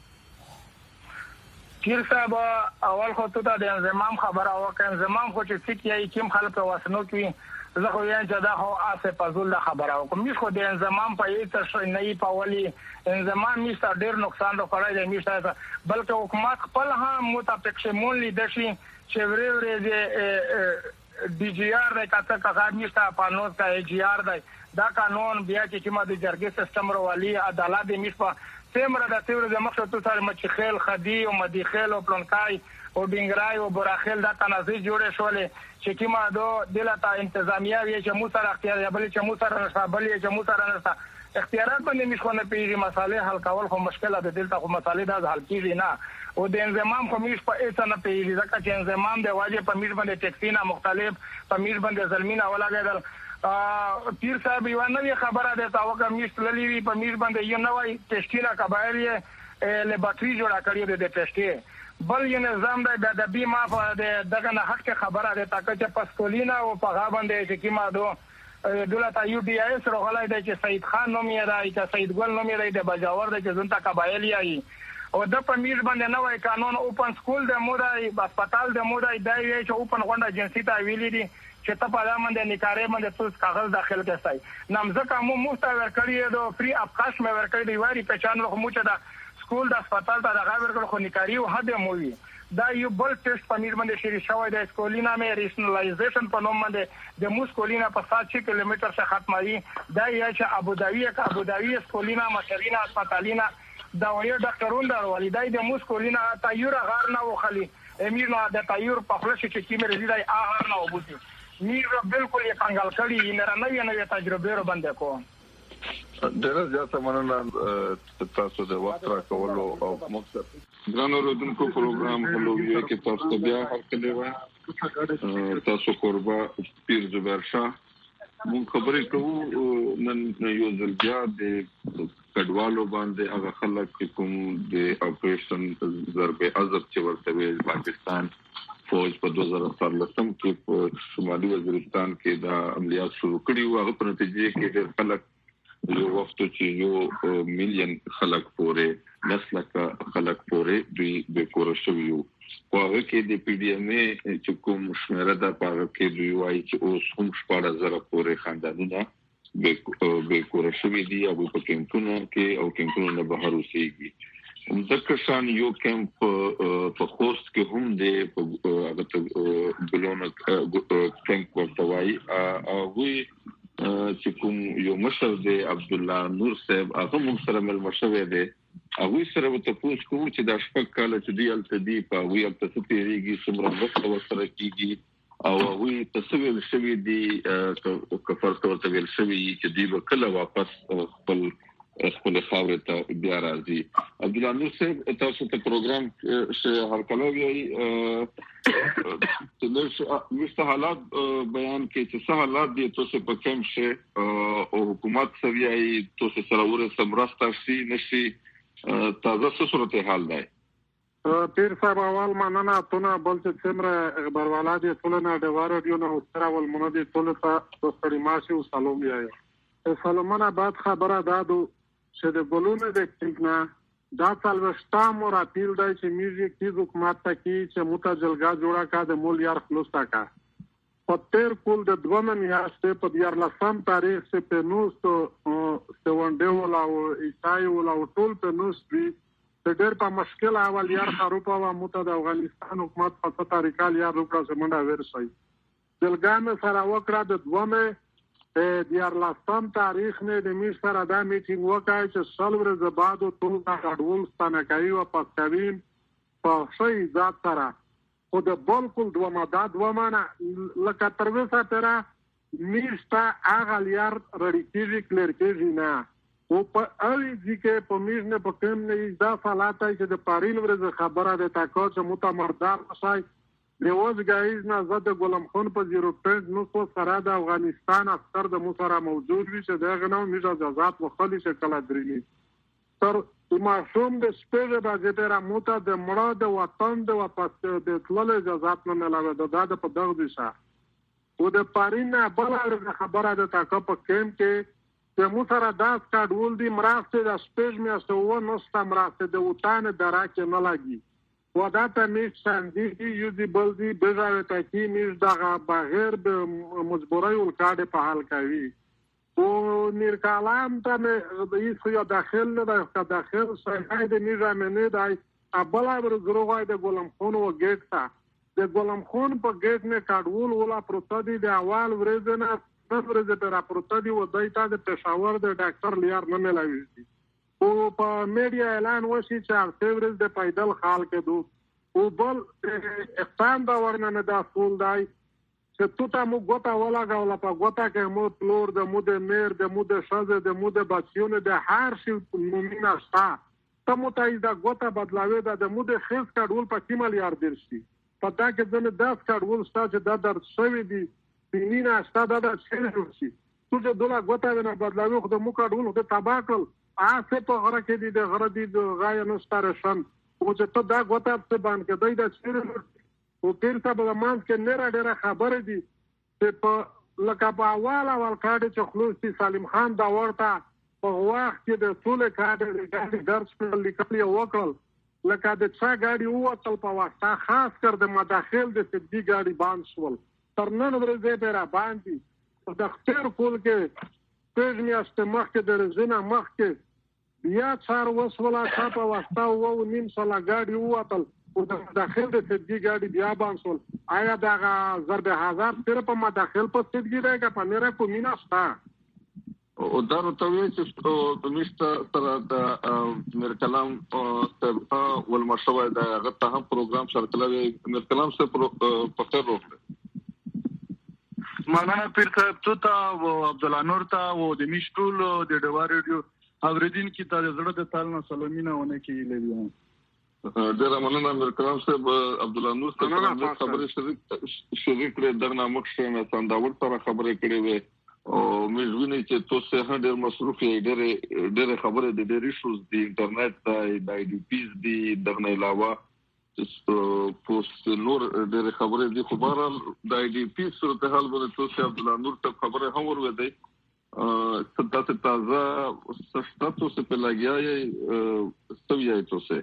پیر صاحب اول خو ته د انضمام خبره وکړ انضمام خو چې فکر یې کوم خلک واسنو کې زه خو یې چې دا خو اسه پزول خبره وکم مش خو د انضمام په ایت نه ای په ولی انضمام میسته ډیر نقصان راکړی دی میسته بلکې حکومت خپل هم متفقشمون لیدشي چې ورې ورې د ډي جی آر د کاته کاغذ میسته پانوس کا ای جی آر دی دا قانون بیا چې کومه د جرګې سیستم وروالي عدالت د میسته سیمره د تیور د مخته سره مچخیل خدي او مدیخیل او پلانکای او بنګرای او براخیل دا تنازع جوړې شولې چې کیما دو دلته انتظامیه وی چې مو سره اختیار یا بل چې مو سره نشته بل چې مو سره نشته اختیارات باندې مشخونه پیږي مسالې حل کول خو مشکله ده دلته خو مسالې دا حل کیږي نه او د انضمام خو مش په ایسه نه پیږي ځکه چې انضمام د واجب په میر باندې ټیکسینا مختلف په میر باندې ظلمینه ولاګل پیر صاحب یو نوې خبره ده تا وګم مشت للی وی په میر باندې یو نوې ټیسټینا قبایل یې لباټری جوړه کړی د ټیسټي بل یو نظام دی د بیمه په دغه نه حق خبره ده تا چې پسکولینا او په غا باندې چې کیما دو دولت یو ډی ایس روغلای دی چې سید خان نوم یې راي چې سید ګل نوم یې راي د بجاور د چې زنتا قبایل یې او د پمیر باندې نوې قانون اوپن سکول د مودای هسپتال د مودای دی چې اوپن غونډه جنسي ته ویلي دي چې ته په لامل د نکاره باندې څه کاغذ داخل کړای نامزه مو مفت ورکړی دو فری افقاش مې ورکړی دی واری پہچان له مو چې دا سکول د هسپتال ته راغی ورکړ خو نکاری او حد مووي دا یو بل ټیسټ پنیر باندې شری شوی د سکولینا مې ریشنلایزیشن په نوم باندې د مو سکولینا په سات کیلومتر څخه ختمایي دا یې چې ابوداوی کا ابوداوی سکولینا مشرینا هسپتالینا دا وایي ډاکټرون دا ولیدای د مو سکولینا تایور غار نه وخلی امیر نو د تایور په خپل شي چې کیمه رضی دی اهر نه وبوتی میر بالکل یې څنګه کړی نه نوې نوې تجربه ور باندې کو ډېر زیات مننه تاسو د وخت راکولو او مقصد ګران اوریدونکو پروګرام هلو یو کې تاسو بیا هرکلی وای تاسو قربا پیر زبیر شاه مون خبرې کوو نن یو ځل بیا د کډوالو باندې هغه خلک کوم د اپریشن ضربه عضب چې ورته پاکستان فوج په دوه زره څلورم کې په شمالي وزیرستان کې دا عملیات شروع کړي او هغه په نتیجه کې ډېر خلک یو وخت چې یو میلیون خلک پورې نسلکه خلک پورې دوی به کور شوی یو هغه کې د پی ډی ایم ای چې کوم شمیره ده په هغه کې دوی وایي چې اوس هم شپږ زره پورې خاندانونه به به کور شوی دي او په کمپونو کې او کمپونو نه بهر اوسېږي ځکه شان یو کمپ په خوست کې هم دی په هغه ته بلونه کمپ ورته وایي او چې کوم یو مشر دی عبد الله نور صاحب هغه موږ سره مل مشوي دی هغه سره ته پوښتنه کوم چې د شپږ کال چې دی الته دی په وی الته ستېریږي څومره وخت سره کیږي او هغه تسویل شوی دی کفر ورته ویل شوی چې دی کله واپس خپل خپل خاور ته بیا راځي عبد الله نور صاحب تاسو ته پروګرام شه هر کله وی چې مست حالات بیان کې چې څه حالات دي تاسو په کوم شي او حکومت سویای تاسو سره ور سمراسته شي نشي تازه څه صورت حال دی پیر صاحب اول مننه تونه بل چې څومره خبروالا دي ټولنه د وارډیو نه سره ول منادي ټول ته ستړي ماشي او سلام یې سلامونه بعد خبره دادو چې د بلونه د ټیکنه دا څلوشتام اور اپیل دی چې میوزیک کی حکومت ته کی چې موته جلګه جوړه کا د مول یار خلاص تا کا پتر کول د دوه میاشتې په دیار لسم تاریخ سے پنوس تو سوانډه ولا او ایسای ولا ټول پنوس دی د ډېر په مشکل اول یار خروپا و موته د افغانستان حکومت په طریقه یار روپا سمنډا ورسای دلګان سره وکړه د دومه دیارلسم تاریخ نه د میش سره دا میټینګ وکړ چې څلور ورځې بعد ټول دا ګډول ستانه کوي او پښتوین په شي ذات سره خو د بالکل دومه دا دومه نه لکه تر وسه تر میش ته هغه لیار رړیږي کلیر کېږي نه او په اوی ځکه په میش نه په کوم نه دا فلاته چې د پارین ورځ خبره ده تاکو چې متمردار شای دیوز گایز نه زد غلام خان په زیرو پنځه نو څو سره د افغانستان اکثر د مو سره موجود وي چې دغه نو میجا جزات مخالي شکل درېنی تر معصوم د سپېره د زیاتره موته د مړه د وطن د واپس د تلل جزات نه ملاوي د داده په دغه دي او د پارینه بل خبره ده تاکو په کېم کې د مو سره داس کاډول دی مراسته د سپېج میاسته و نو ست مراسته د وطن دراکه نه لاګي وداتا میش سندی یوزی بلدی بجاوه تاکی میش داغا بغیر به مجبوری الکاده په حال کوي او نیرکالام تا ایسو یا داخل نده که داخل سایهای ده میجا منه دای ابلا بر زروغای ده گلم خون و گیت تا ده گلم خون پا گیت نه کادول ولا پروتادی ده اول ورزنه نف ورزه پر پروتادی و دای تا ده پشاور ده ډاکټر لیار نمیلاویزی او په میډیا اعلان وشي چې هر ورځ د پیدل خال کې دو او بل اقتام دا ورنه نه دا فول دی چې تو ته مو ګوتا ولا غولا په ګوتا کې مو پلور د مو د میر د مو د شازه د مو د بچیونه د هر شي مومنه شتا ته مو ته دا ګوتا بدلاوي دا د مو د خیس کډول په کیمال یار درشي په دا کې ځنه داس کډول شتا چې دا در شوی دی پینینا شتا دا د شي تو چې دولا ګوتا نه بدلاوي خو د مو کډول د تباکل آسه په غره کې دي د غره دي د غای نو ستارشن او چې ته دا غوته په باندې کې دای د چیرې او پیر صاحب د مان کې نه را ډیره خبره دي چې په لکه په اول اول کاډ چې خلوصي سالم خان دا ورته په وخت کې د ټول کاډ د درس په لیکلي وکړل لکه د څا ګاډي ووتل په وخت خاص کر د مداخل د سدي ګاډي باندې شول تر نن ورځې به را باندې د اختر کول کې پېژ میاشته مخکې د رزینه مخکې بیا څار وسوله چاپه واسطه و نیم ساله ګاډي ووتل او د مداخل د سدګي ګاډي بیا باندې شول آیا دغه ضرب هزار تر په مداخل په سدګي دی که په میره کومینه شته او دا ورته وایي چې د میشته سره د میر کلام ته ولمشوی د هغه ته هم پروګرام سره تللی میر کلام سره په خیر روغ دی مولانا پیر صاحب تو ته عبدالله نور ته او د میش ټول د ډوا ریډیو اوریدونکو ته د زړه د تال نه سلامونه ونه کیږي ډیر مننه میر کلام صاحب عبدالله نور ته خبرې شریک کړې دغه مخکې نه څنګه سره خبرې کړې وې او موږ ویني چې تاسو هم ډېر مصروف یې ډېر ډېر خبرې د ډېر ایشوز د انټرنیټ د آی ډي پیز دی دغه علاوه پوسټ نور ډېر خبرې دي خو بهرحال د آی ډي پی صورتحال باندې تاسو عبدالله نور ته خبره هم ورودی ستاسو تازه ستاسو په لګیا یې ستوي تاسو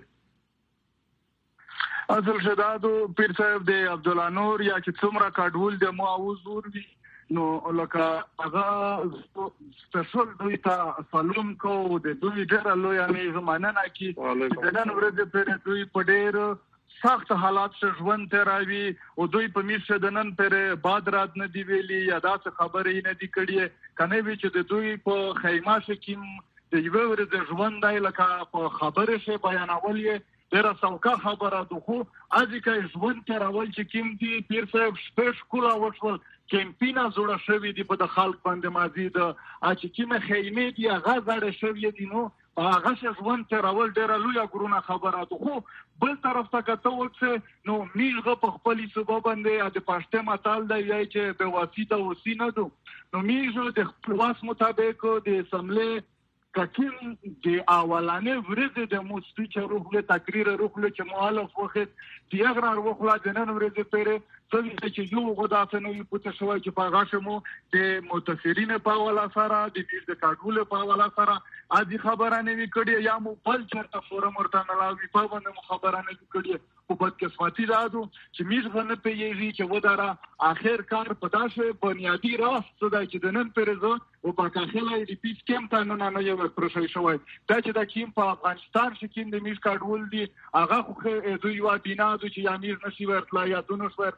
اصل شدادو پیر صاحب د عبدالله نور یا چې څومره کډول د معوض ور وي نو لکه هغه سپیشل دوی ته سلام کو د دوی ډېر لوی نه زمانه نه کی د نن ورځې پر دوی په ډېر سخت حالات څخه ژوند تراوي او دوی په میشه د نن پر باد رات نه دی ویلي یا دا څه خبرې نه دی کړې کنه وی چې د دوی په خیمه شکیم د یو ورځ ژوند دی لکه په خبره شي بیانول یې ډیره سوکا خبره ده خو ځکه ژوند تراول چې کیم دی پیر صاحب سپیش کولا وشول کمپینا جوړه شوې دي په د خلک باندې مازی ده چې کیمه خیمه دی هغه زړه شوې دي نو هغه ژوند تراول ډیره لوی ګرونه خبره ده خو بل طرف ته کته وڅ نو میغه په خپل سبب باندې د پښته متال دی چې به واسطه وسینه دو نو میغه د خپل واس مطابق د سملې ککیم د اولانه ورځ د موسیقي روح له تقریر روح له چې مؤلف وخت دی اگر وخلا د نن ورځ پره څه چې یو غداسه نو پته شوی چې په غاشمو د متفرین په والا سره د دې د کاډول په والا سره اځي خبره نه وکړي یا مو بل چرته فورم ورته نه لاوي په باندې خبره نه وکړي او بد قسمتي دادو چې میز باندې پیږي چې وداره اخر کار پداشه بنیادی راست ده چې د نن پرزو او په کاخله دی پیس کم ته نه نه یو پروسه شوی دا چې د کیم په افغانستان کې کیم د میز کاډول دی هغه خو دوی یو بنا د چې یامیر نشي ورتلا یا دونو ورته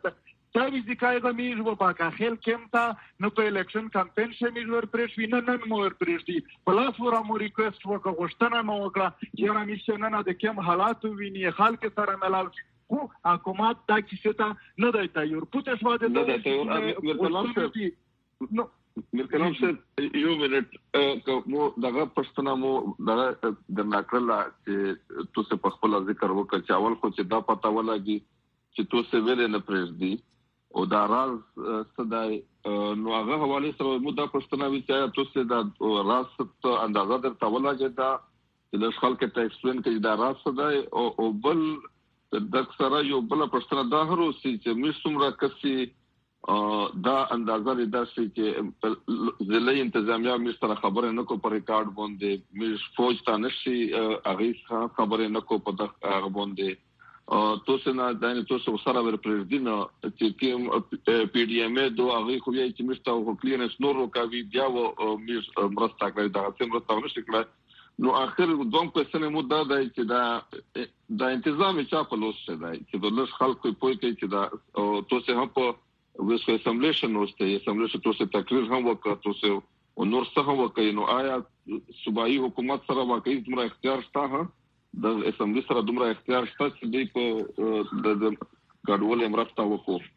دا ویزیکای غمیز و با کاخل کمتا نو په الیکشن کمپین شمیز ور پرېښ وینه نن مو ور پرېږدي پلاس ور مو ریکوست وکړه غوښتنه مو وکړه چې را میشه نه د کوم حالات ویني خلک سره ملاو خو حکومت دا کیسه ته نه دی تیار پوتې شو د نه دی تیار نو مرکلام صاحب یو منټ مو دغه پښتنه مو دغه د ناکړه چې تاسو په خپل ذکر وکړ چې اول خو چې دا پتا ولګي چې تاسو ویل نه پرېږدي او دا راز صدای نو هغه حواله سره مو دا پښتنه وی چې تاسو دا راز ته اندازه درته ولګي دا د خلک ته ایکسپلین کوي دا راز صدای او بل د سره یو بل پښتنه دا هرو چې مې څومره کسي دا اندازه لري چې ضلعي انتظامیه مې سره خبره نه کو پر ریکارډ باندې مې فوج ته نشي هغه خبره نه کو په دغه باندې تاسو نه دا تاسو سره ورپرېږدي نو چې کوم پی ډی ام ای دوه هغه خو یې چې مشته او کلینس نور کوي بیا و مې مرسته کوي دا څنګه مرسته نشي کړای نو اخر دوم کوېسن مو دا دی چې دا دا انتظام چا په لوس څه دی چې د لږ خلکو پوي کوي چې دا تاسو هم په وسو اسمبلیشن نوسته اسمبلیشن تاسو تقریر هم وکړ تاسو او نور څه هم وکړي نو آیا صوبایي حکومت سره واقعي دومره اختیار شته د اسمبلی سره دومره اختیار شته چې دوی په د ګډوډ امرسته وکړو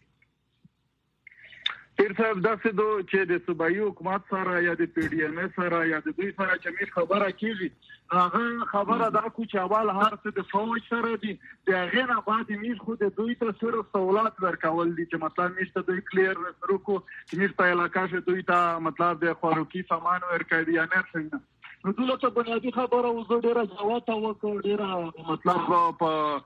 پیر صاحب داسې دو چې د صوبایي حکومت سره یا د پی ډی ام ای سره یا د دوی سره چې موږ خبره کیږي هغه خبره دا کو چې اول هر څه د فوج سره دي د هغه نه بعد موږ خو د دوی ته سره سہولت ورکول دي چې مطلب موږ ته دوی کلیر ورکو چې موږ په علاقه کې دوی ته مطلب د خوراکي سامان ورکړي یا نه څنګه نو دلته بنیادی خبره وزو ډیره جواب تا وکړ ډیره مطلب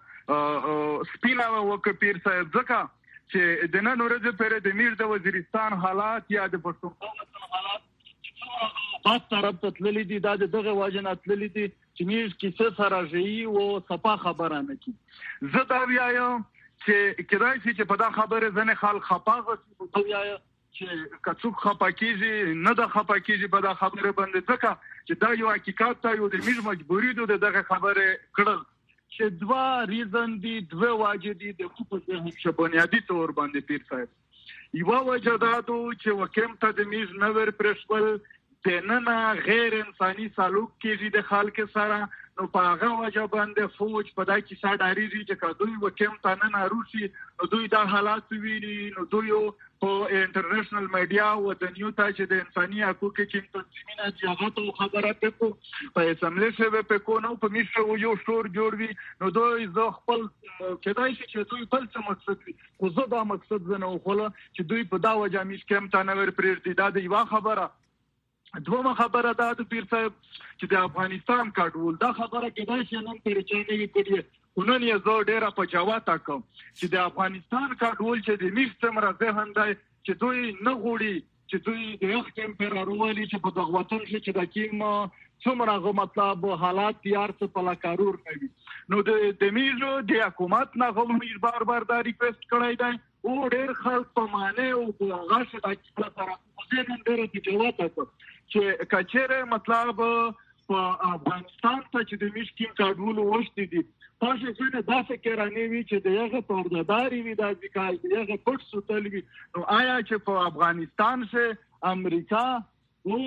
په سپینا وکړ پیر صاحب ځکه چې د نن ورځې پرې د میر د وزیرستان حالات یا د پښتونخوا حالات په طرف ته تللی دي دا دغه واجنه تللی دي چې میر کیسه سره ژی او صفه خبره نه کی زه دا وایم چې کدای چې په دا خبره ځنه خلک خپاغه چې وایم چې کڅوک خپاکیږي نه د خپاکیږي په دا خبره باندې ځکه چې دا یو حقیقت ته یو د میر مجبوری ده دغه خبره کړل چې دوا ریزن دي دوه واجه دي د کوپه چې بنیادی تور باندې پیر صاحب یو وجه دا چې وکم ته د میز نور پرسپل دنه غیر انساني سلوک کېږي د خلک سره نو په هغه وجه باندې فوج په دای کې ساډاري چې کدوې وکم ته نه روسي نو دوی دا حالات ویني نو دوی په انټرنیشنل میډیا او د نیو ته چې د انساني حقوقو کې تنظیمونه چې هغه ته خبره پکو په اسمبلی سره پکو نو په میشه یو شور جوړوي نو دوی زه خپل کدای چې دوی بل څه مقصد وي خو زه دا مقصد زنه خوله چې دوی په دا وجه میش کم ته نه ور پرېږدي دا د یو خبره دومره خبره ده د پیر صاحب چې د افغانستان کډول دا خبره کېدای شي نن تر چانه وي کړي نن یې زه ډیره په جواب تاکم چې د افغانستان کډول چې د میشته مرزه هندای چې دوی نه غوړي چې دوی د یو ټمپرارولي چې په دغه وطن کې چې د کیم څومره مطلب حالات تیار څه په لکارور کوي نو د میزو د حکومت نه غو مې بار بار دا ریکوست کړی دی او ډیر خلک په معنی او په غاښه د کیسه سره په نن ډیر د جواب تاکم چې کچره مطلب په افغانستان ته چې د میشکین کډول وشتي دي تاسو څنګه دا فکر نه وی چې دغه پردهداري وي د ځکای دغه پټ سوتل وي نو آیا چې په افغانستان سه امریکا او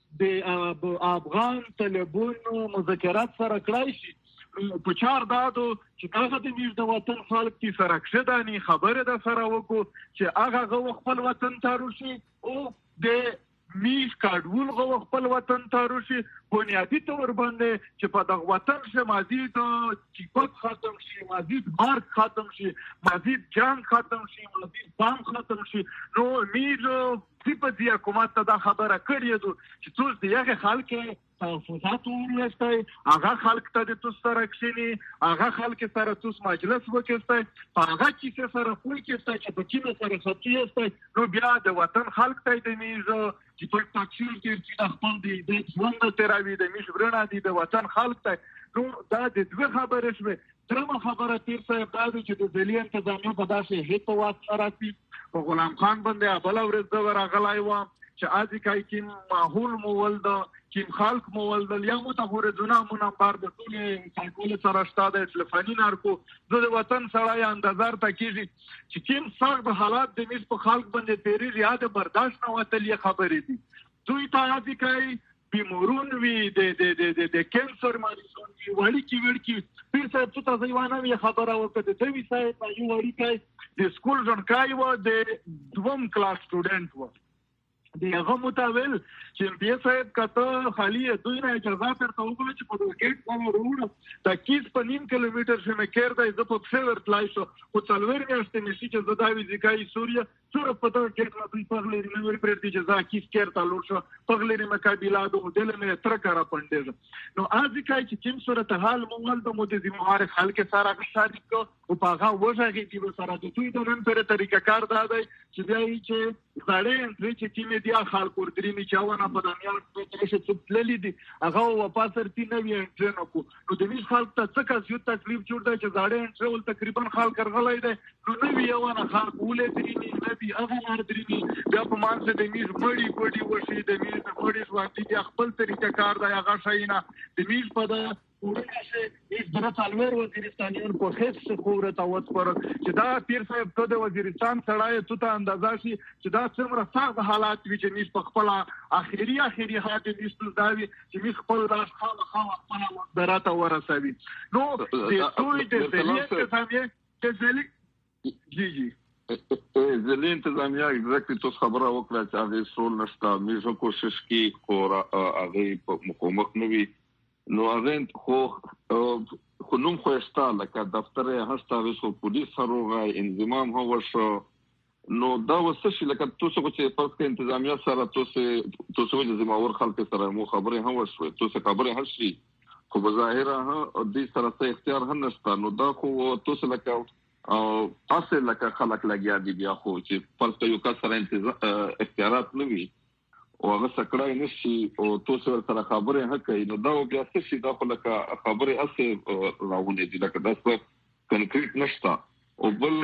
د افغان طالبانو مذاکرات سره کړای شي په چار دادو چې هغه د میز د وطن خلک کی سره کښداني خبره ده سره وکړو چې هغه خپل وطن ته روشي او د میش کډول غو خپل وطن ته روشي بنیادی تور باندې چې په دغه وطن کې مزید چیپک ختم شي مزید مارک ختم شي مزید جنگ ختم شي مزید بام ختم شي نو میز په دې حکومت ته دا خبره کړې ده چې څوک دی هغه خلک تحفظات ورلستای هغه خلک ته د تاسو سره کښینی هغه خلک سره تاسو مجلس وکړئ په هغه چې سره خپل کې چې په کې سره خطیسته نو بیا د وطن خلک ته د میزو چې په تاکسیر کې چې خپل دی د ژوند تراوی د میش ورنا دي د وطن خلک ته نو دا د دوه خبرې شوه ترمه خبره تیر صاحب دا چې د ځلی انتظامیه په داسې هیڅ واسطه راځي په غلام خان باندې بل ورځ دا راغلای و چې اځي کای کیم ماحول مول د کیم خلق مول د یا متغورزونه منبر د ټول سایکول سره شته د تلفوني نارکو د وطن سړی اندازار تکیږي چې کیم سخت حالات د میس په خلق باندې تیری ریاض برداشت نه وتلې خبرې دي دوی ته اځي کای بیمورون وی د د د د کینسر مریضون وی وړي کی وړي کی پیر صاحب څه تاسو یوانه وی خبره وکړه د دوی صاحب یو وړي کای د سکول ځن کای و د دوم کلاس سټوډنټ و دی هغه متاول چې بیا صاحب کته خالی دوی نه اجازه ترته وکړه چې په وکټ باندې وروړه د کیس په نیم کیلومتر شمه کېر دی د په څلور تلای شو او څلور میاشتې نشي چې زداوی ځکای سوریا سره په دغه کې راځي په لري نو ور پرې چې ځا کیس کېر تا لور شو په لري مقابله د دل مې تر کرا پندې نو اځ کای چې کوم صورت حال مونږ د مو د زموږه خلک سره غشاري کو او په هغه وژغې چې سره د دوی د نن پر طریقه کار دی چې بیا چې زړې انټری چې کې بیا خلک ورګري می چاونه په دنیا کې چې تللی دي هغه واپس ترتي نه وي انټرنو کو نو د ویش خلک ته څه کس یو تکلیف جوړ دی چې زړې انټری ول تقریبا خلک غلای دی نو نو وی یو نه خلک ولې درې نه بي هغه مار درې بیا په مان څه د میز مړی پړی وشي د میز د مړی ځوانتي بیا خپل طریقه کار دی هغه شاینا د میز په دا ورته هیڅ درته الور وزیرستانیان په هیڅ خبره تاوت پر چې دا پیر صاحب ته د وزیرستان سړای ته اندازه شي چې دا څومره سخت حالات وی چې میز په خپل اخیری اخیری حالت دې ستاسو چې میز خپل راس خاله خاله خپل مقدرات ورسوي نو د دوی د زلیت څنګه د زلیت جی جی زلی انتظامیه ایگزیکټلی تو خبره وکړه چې هغه سول نشته میزه کوشش کی خو هغه په مقاومت نوي نو هغه خو خو نوم خو استا لکه دفتر هستا وسو پولیس سره انضمام هو ورشو نو دا وسه لکه تاسو چې پرس کې انتظامیه سره تاسو تاسو د زموږ خلک سره مو خبره هم ورشو تاسو خبره هشي خو بظاهره ها د سره څه اختیار هم نشته نو دا خو تاسو لکه او اصل لکه خلک لګیا دي بیا خو چې پرس یو کس سره اختیارات نه وي او هغه سکړای نشي او تاسو سره خبره هکې نو دا بیا څه شي دا خو لکه خبره اصل راونه دي لکه دا څه کنکریټ نشته او بل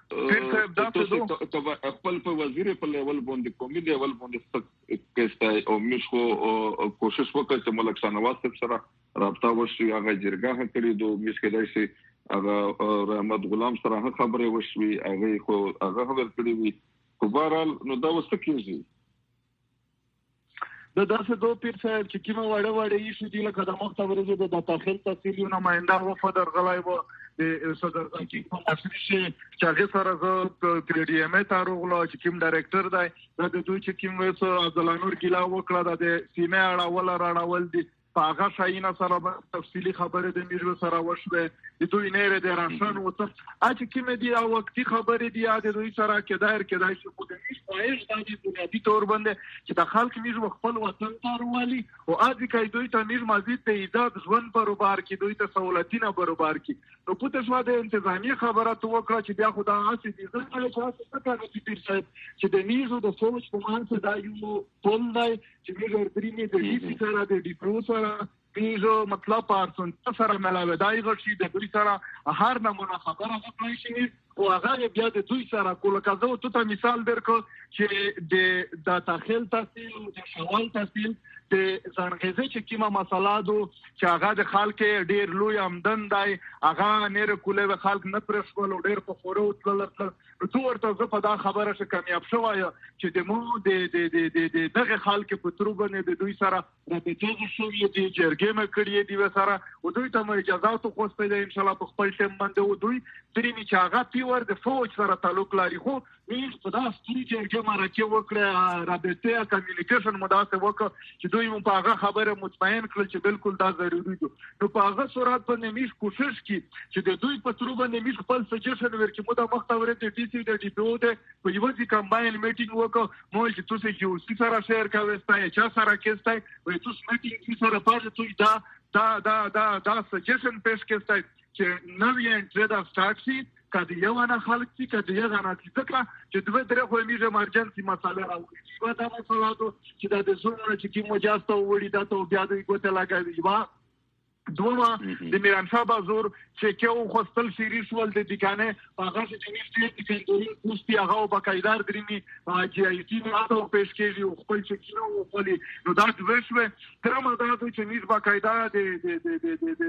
خپل په وزیر په لیول باندې قومي لیول باندې کېسته او موږ کوشش وکړو چې ملک شانواز سره رابطه وشي هغه جرګه کړې دوه موږ کېدای شي هغه رحمت غلام سره خبره وشوي هغه خو هغه خبر کړی وي خو بهرحال نو دا وسه کېږي د داسې دوه پیر صاحب چې کیمه وړه وړه یې شو دی لکه د مختبرې د داخل تحصیل نماینده وفد درغلای و د صدر کې کوم اصلي شي چې هغه سره زه پی ډی ام ای ته راغله چې کوم ډایرکټر دی دا د دوی چې کوم وسو عبدالنور ګیلا وکړه د سیمه اړه ولا راړول دي په هغه شاینا سره تفصیلی خبره د میرو سره وشوه د دوی نه د راشن وته اچ کې دی او وختي خبره دی د دوی سره کې دایر کې دای شو د هیڅ پایښت د بنیادی تور باندې چې د خلک میرو خپل وطن ته ورولي او اځي کوي دوی ته میر مزید ته ایجاد ژوند برابر کی دوی ته سہولتونه برابر کی نو پته شو د انتظامی خبره تو وکړه چې بیا خدا اسی دي زه له تاسو څخه د پیر صاحب چې د میرو د سوچ په مانڅ دا یو پوندای چې میرو درې نه د هیڅ سره د ډیپلو پیژو مطلب پارسون سره ملاوي دای غشي د دوی سره هر نمونه خبره وکړي شي او هغه بیا د دوی سره کوله کزو ته مثال درکو چې د د داخل تحصیل او د شوال تحصیل د ځانګړي چې کیمه مسله دو چې هغه د خلک ډیر لوی آمدن دی هغه نیر کوله خلک نه پرشول ډیر په خورو تل تو ورته په دا خبره چې کامیاب شوی چې د مو د د د دغه خلک په تروبنه د دوی سره راځي شوی دی جرګې مې کړې دی وسره او دوی ته اجازه تو خوسته دی ان شاء الله په خپل ټیم باندې او دوی درې می چې هغه پیور د فوج سره تعلق لري خو موږ په داس چې چې مرکه وکړه رابطه کمیونیکیشن مداسه وکړه چې دوی مو په هغه خبره مطمئن کړل چې بالکل دا ضروري دي نو په هغه صورت باندې موږ کوشش کی چې د دوی په تروبنه موږ خپل سجیشن ورکړو مو د مختبره د ډي سي د ډي پی او د په یو ځای کمباین میټینګ وکړو مو چې تاسو چې اوس سره شیر کوي ستای چا سره کېستای وې تاسو میټینګ سره پاره توي دا دا دا دا دا سجیشن پېښ کېستای چې نوې انټری دا سٹارټ شي کله یو نه خلک چې کله یو نه ځکه چې دوی درې خو میږي ایمرجنسي مساله راوړي چې دا مسله ده چې د زړه چې کی مجاستو وړي دا ته بیا دوی کوته لګوي وا دوما د میرانشاه بازور چې کېو خوستل سیریس ول د دکانه هغه چې نشته د کندوري پوسټي هغه بقایدار درمي چې ایتي نه او پېښ کېږي خپل چې کینو خپل نو دا د وښوي ترمه دا چې نیز بقایدا د د د د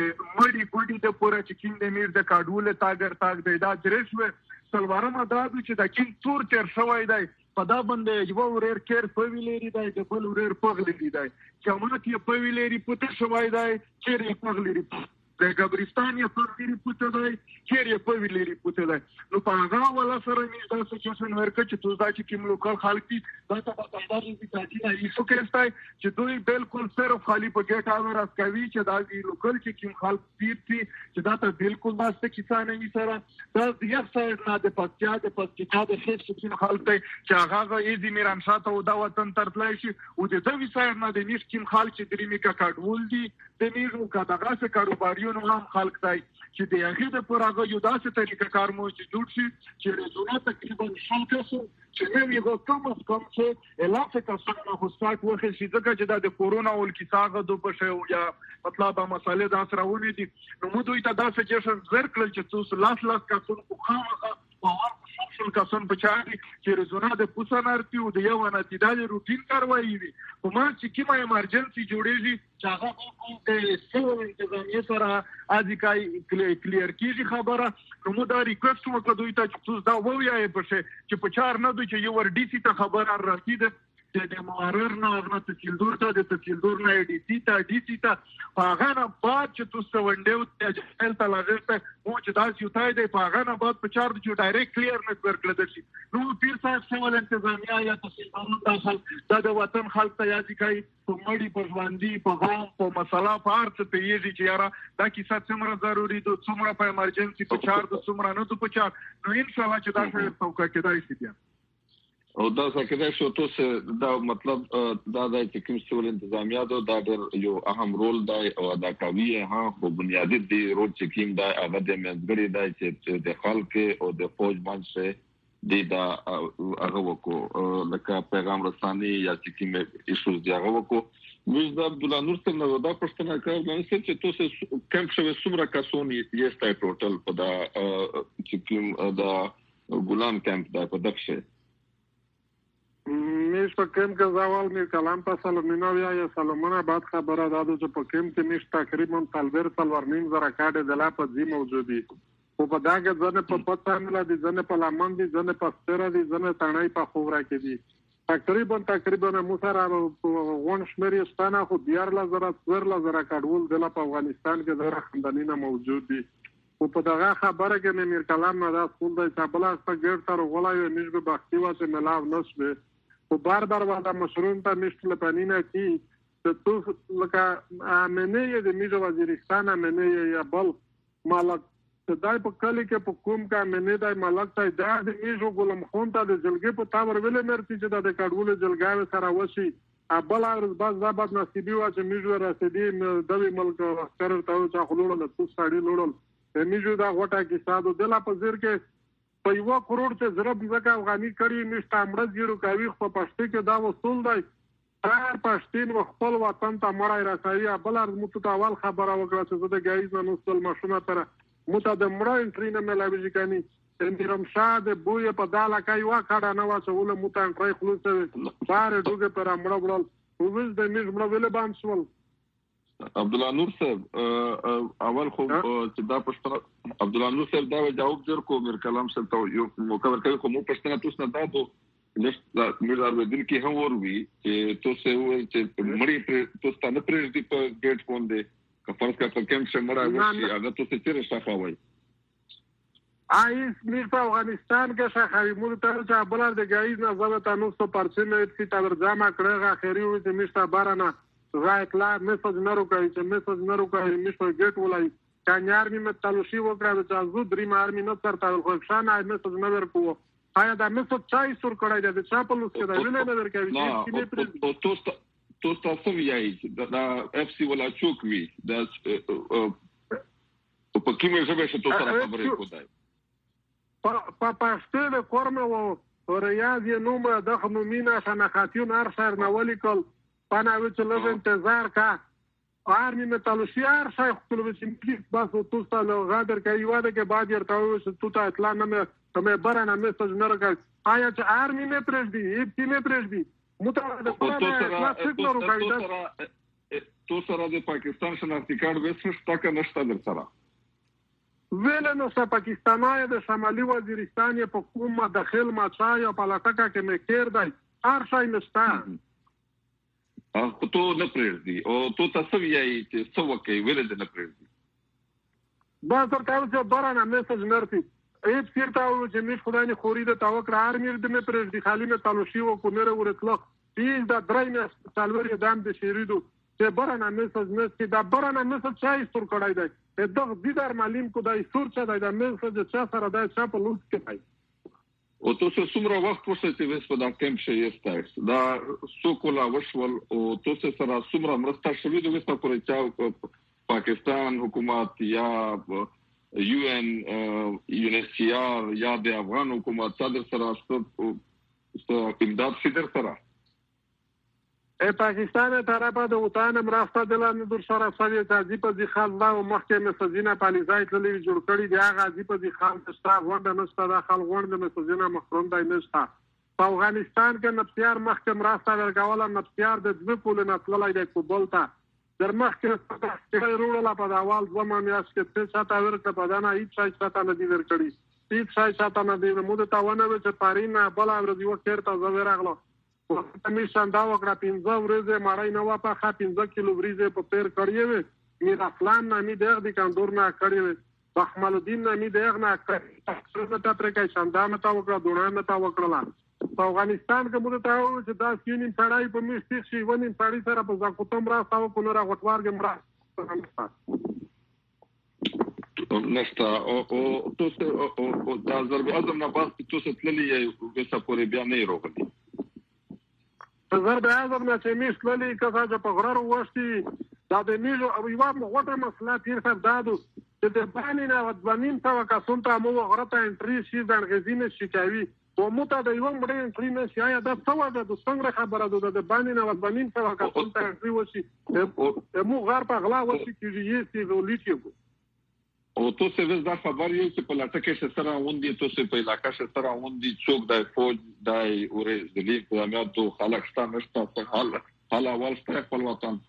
مړی ګډي د پوره چې کین د میر د کاډول تاګر تاګ د دا درښوي سلوارما دا چې د کین تور تر شوی دی په دا باندې یو وریر کېر په ویلېری دی د بل وریر په غلېری دی چې موږ کې په ویلېری پته شوی دی چې ری په غلېری د قبرستان یې په ویلېری پته دی چې ری په ویلېری پته دی نو په هغه ولا سره نشته چې څنګه ورکه چې توزا چې کوم لوکل خلک دي دا ته په پیدا دي چې دا یې څه کوي چې دوی بالکل صرف خالی په ګټ اور اس کوي چې دا یې لوکل چې کوم خلک دي چې دا ته بالکل واسطه کسانه وي سره دا یو څه نه د پاتیا د پاتیا د هیڅ څه خلک دی چې هغه یې میرانشاه ته دا وطن ترتلای شي او د دوی سره نه د نش کوم خلک چې درې میکا کاډول دي د نیرو کا دغه څه کاروباریونو هم خلک دی چې د هغه د پرغه یو داسې طریقه کار مو چې جوړ شي چې رزونه تقریبا شل کسو چې نو یو کوم کوم چې الاته کسانو خو سټارټ وخت شي ځکه چې د کورونا ول کیسه د په شو یا مطلب مسالې دا سره ونی دي نو موږ دوی ته داسې چې زر کړل چې تاسو لاس لاس کسانو خو خامخا باور شل کسان په چاري چې رزونه د پوسانارتي او د یو نتیدال روټین کاروایی وي په ما چې کیمه ایمرجنسي جوړېږي چې هغه د سیول انتظامیه سره اځکای کلیر کیږي خبره نو موږ دا ریکوست وکړو دوی ته چې تاسو دا ووایي په چې په چار نه دوی چې یو ور ډي سي ته خبره راځي د د مقرر نه غنه تکیلدور ته د تکیلدور نه ډي سي ته ډي سي ته هغه نه بعد چې تاسو ونډیو ته جهل ته لاغسته مو چې دا یو تای دی هغه نه بعد په چار چې ډایرکټ کلیر نتورک لدل شي نو پیر صاحب سیول انتظامیه یا تحصیلدارون داخل دا د وطن خلک ته یادی کوي په مړی په ژوندۍ په غام په مسله په هر څه پیږي چې یاره دا کیسه څومره ضروري ده څومره په ایمرجنسي په چار د څومره نه ته په چار نو ان شاء الله چې دا څه توګه کېدای شي بیا او دا څنګه شو تاسو دا مطلب دا د کوم څول انتظامیه دا د یو اهم رول دی او دا کوي ها خو بنیادی دی رول چې کیم دا هغه د منځګړي دی چې د خلک او د فوج باندې دی دا هغه وکړو لکه پیغام رساني یا چې کوم ایشوز دی هغه وکړو موږ د عبد الله نور څخه دا پښتنه کوم چې تاسو کم شوه څومره کسونی یې ستای ټوټل په دا چې کوم دا ګلان کمپ دا په دغه میش په کوم کې ځوال می کلام په سلمینو یا سلمونه بعد خبره دادو چې په کوم کې نش تقریبا تلبر تلور نیم زره کاډه د لا په ځی موجودي او په دا کې ځنه په پتا مله دي ځنه په لامن دي ځنه په ستره دي ځنه تڼای په خورا کې دي تقریبا تقریبا مو سره غون شمري ستانه خو دیار لا زره څور لا زره کاډول د په افغانستان کې زره خندانینه موجود دي او په دغه خبره کې مې کلام نه دا خپل د تابلا څخه ګر تر غولای نسبه بختي واته ملاو نسبه او بار بار ودا مشرون ته مشتله پنینه کی ته تو لکه امنه د میجو وزیرستان امنه یا بل مالک دای په کلی کې په کوم کا امنه دای مالک ته دا د میجو ګلم خون ته د جلګې په تاور ویلې مرتي چې د کډول جلګاوي سره وشي ابل ارز باز زبد نصیبي وا چې میجو رسیدي دوی ملک کار ته چې خلوړل څو ساړي لوړل میجو دا غوټه کې ساده دلا په زیر کې په یو کروڑ ته ضرب ځکه افغاني کړي نشته امړه زیرو کوي په پښتو کې دا وصول دی هر پښتون خپل وطن ته مړای راځي بل ارز مو ته اول خبره وکړه چې د ګایز نو ستل ماشونه تر مو ته د مړای انټرینه ملاوي کني تندرم شاد بوې په داله کوي وا کړه نو واسول مو ته انټری خلوص بار دوګه پر امړه بل او وز د میز مړه ویل باندې سوال عبد الله نور صاحب اول خو چې دا پښتنه عبد الله نور صاحب دا جواب درکو مر کلام سره ته یو مکمل کوي خو مو پښتنه تاسو نه دا ته لست مر ارویدل کې هم وروي چې تاسو وایي چې مړی تاسو نه پرېږ دی په ګیټ باندې کفارس کا په کوم څه مړای وشي هغه تاسو چیرې شخوي آیس میر په افغانستان کې شخوي مو ته چې بلار د ګایز نه زبته نو څو پرسنټ چې تر ځما کړه اخري وي چې مشته بارانه رايت لا میسج نه روکای چې میسج نه روکای میسج ګټ ولای کانیار می متلوشي وکړه چې زو درې مارمي نه ترته خو شانه میسج نه ورکو آیا دا میسج چای سور کړای دی چې په لوس کې دا ویل نه ورکوي چې تاسو تاسو تاسو ویای دا اف سي ولا چوک وی دا په کومه ژبه چې تاسو سره خبرې کوئ په پښتو د کورمه و ریاض یې نوم د خنومینا شناخاتیون ارشر نه ولیکل پناوی چې لږ انتظار کا آرمی متالوشی هر شای خپل وسیمپلیک بس او توستا لو غادر کوي واده کې بعد ورته وي چې تو ته اطلاع نه مې برانه میسج نه راکړ آیا چې آرمی مې پرېږدي هیڅ مې پرېږدي متوازه سره تو سره د پاکستان شناختی کارت وسشت کا نشته در سره ویل نو سه پاکستانای د شمالي وزیرستان په کومه داخل ما چای او پلاټکا کې مې کېر دی هر شای نشته ا تو نه پرېږدي او تو تاسو یې چې څو کوي ویل د نه پرېږدي با تر تاسو چې برانه میسج نرتي ایت سیرته او چې مې خدای نه خوري د تاوک آرمی د مې پرېږدي خالی مې تالوشي او کو مې ورتلو پیل د درېنه څلوري دام د شیریدو چې برانه میسج نشي دا برانه میسج چای ستور کړای دی دغه دیدار معلوم کو دای سور چا دی دا میسج چا سره دای چا په لوټ کې پای او تاسو څومره وخت پوښتنه چې وس په دا کمپ شي استایس دا سوکولا وشول او تاسو سره څومره مرسته شوې د وسه پورې چا پاکستان حکومت یا یو ان یو ان سی آر یا د افغان حکومت صدر سره ستو امداد صدر سره ای پاکستان طرفه د وطن مرسته دلانه در سره سړی ته دی په ځی خال دا مخکې مسجینه پالیزای تللی جوړ کړی دی هغه دی په ځی خال تستا ونده نشته د خال غونډه مسجینه مخرون دی نشته په افغانستان کې نفسیار مخکې مرسته ورکوله نفسیار د دوه پول نه تللی دی کوبل ته در مخکې چې وروړه په داوال زما میاس کې څه چاته ورکړه په دانا هیڅ څه چاته نه دی ورکړي هیڅ څه چاته نه دی مو د تاونه چې پارینا بل ورځ یو کېرته زو راغلو کمیشن دا وکړه پنځه ورځې مړای نه واپا خا پنځه کیلو ورځې په پیر کړی وي میر افلان نه می دغه د کندور نه کړی وي بخمل الدین نه می دغه نه کړی څه ته پرې کې شاندار تا وکړه دونه نه تا وکړه په افغانستان کې موږ ته و چې دا سینې پړای په میشتي شي ونی پړای سره په ځکوتم را تاو کو نه را غټوارګم را نشته او او تاسو او د ضرب نه باز تاسو تللی یو وسه پورې بیا نه روغلی زر به اعظم نه چې میش للی کسا چې په غرر وشتي دا د میجو او یو غوټه مسله تیر صاحب دادو چې د باندې نه ودونیم تا وکاسون ته مو غرته انټری شي د غزینه شکاوي او مو ته د یو مړ انټری نه شي یا دا څو د څنګه خبره ده د باندې نه ودونیم تا وکاسون ته انټری وشي مو غر په غلا وشي کیږي چې ولیټیو او تو سے وز دا خبر یو چې په لټکه ش سره وندي تو سے په علاقہ ش سره وندي څوک د فوج دای اورې د لیک په امیا تو خلک شته نشته په حال حال اول ستره خپل وطن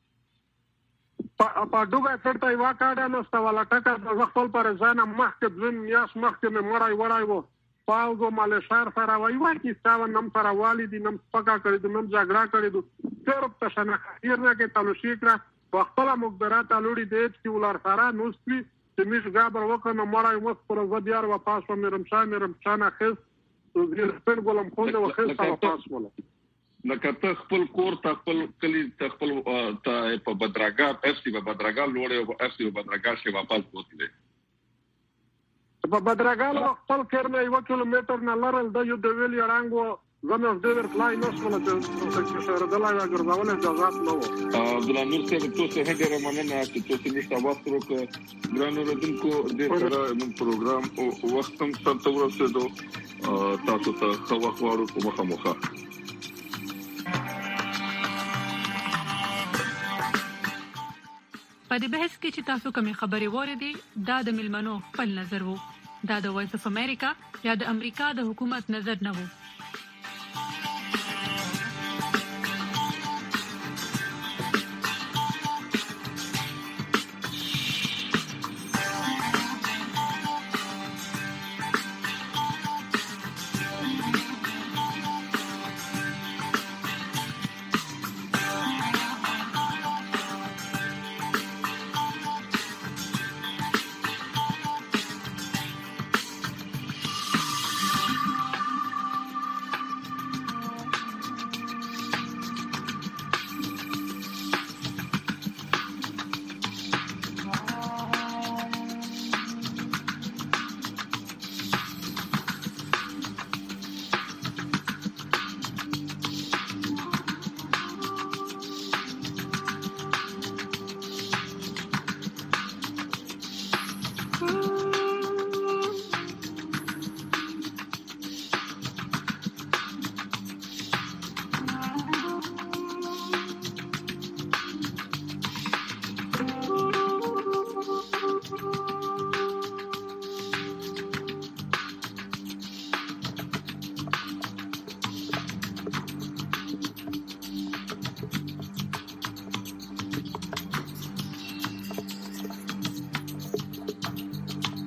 په په دوه چرته یو کاډه نو ست ولا ټکه د خپل پر ځان مخکې ځین یاس مخکې مې مړای وړای وو پاوګو مال شهر سره وای وای کی ستاو نم سره والدی نم پکا کړی د نم جګړه کړی دو تر په شنه خیر نه کې تلوشي کړه وختله مقدرات الوړي دې چې ولر سره نوستي میش غابر وکنه مړای مس پر زديار و پاسو مېرم شاه مېرم شانه خس تو زیر خپل ګلم خونده و خس او پاسو لکه ته خپل کور ته خپل کلی ته خپل ته په بدرګا اف سی په بدرګا لوړې او اف سی په بدرګا شي واپس بوتله په بدرګا خپل کړنه یو کیلومتر نه لرل د یو د ویل یړانګو زموږ د ور فلای نشول چې شهر د لای ګرځول اجازه نو عبد الله نور صاحب تاسو هغه رمنه چې تاسو نشته واسطه وکړه ګرانو ردونکو د سره موږ پروګرام او وخت هم ستاسو ورسېدو تاسو ته خو وخت ورو کومه مخه په دې بحث کې چې تاسو کومې خبرې وریدي دا د ملمنو خپل نظر وو دا د وایس اف امریکا یا د امریکا د حکومت نظر نه وو Ooh.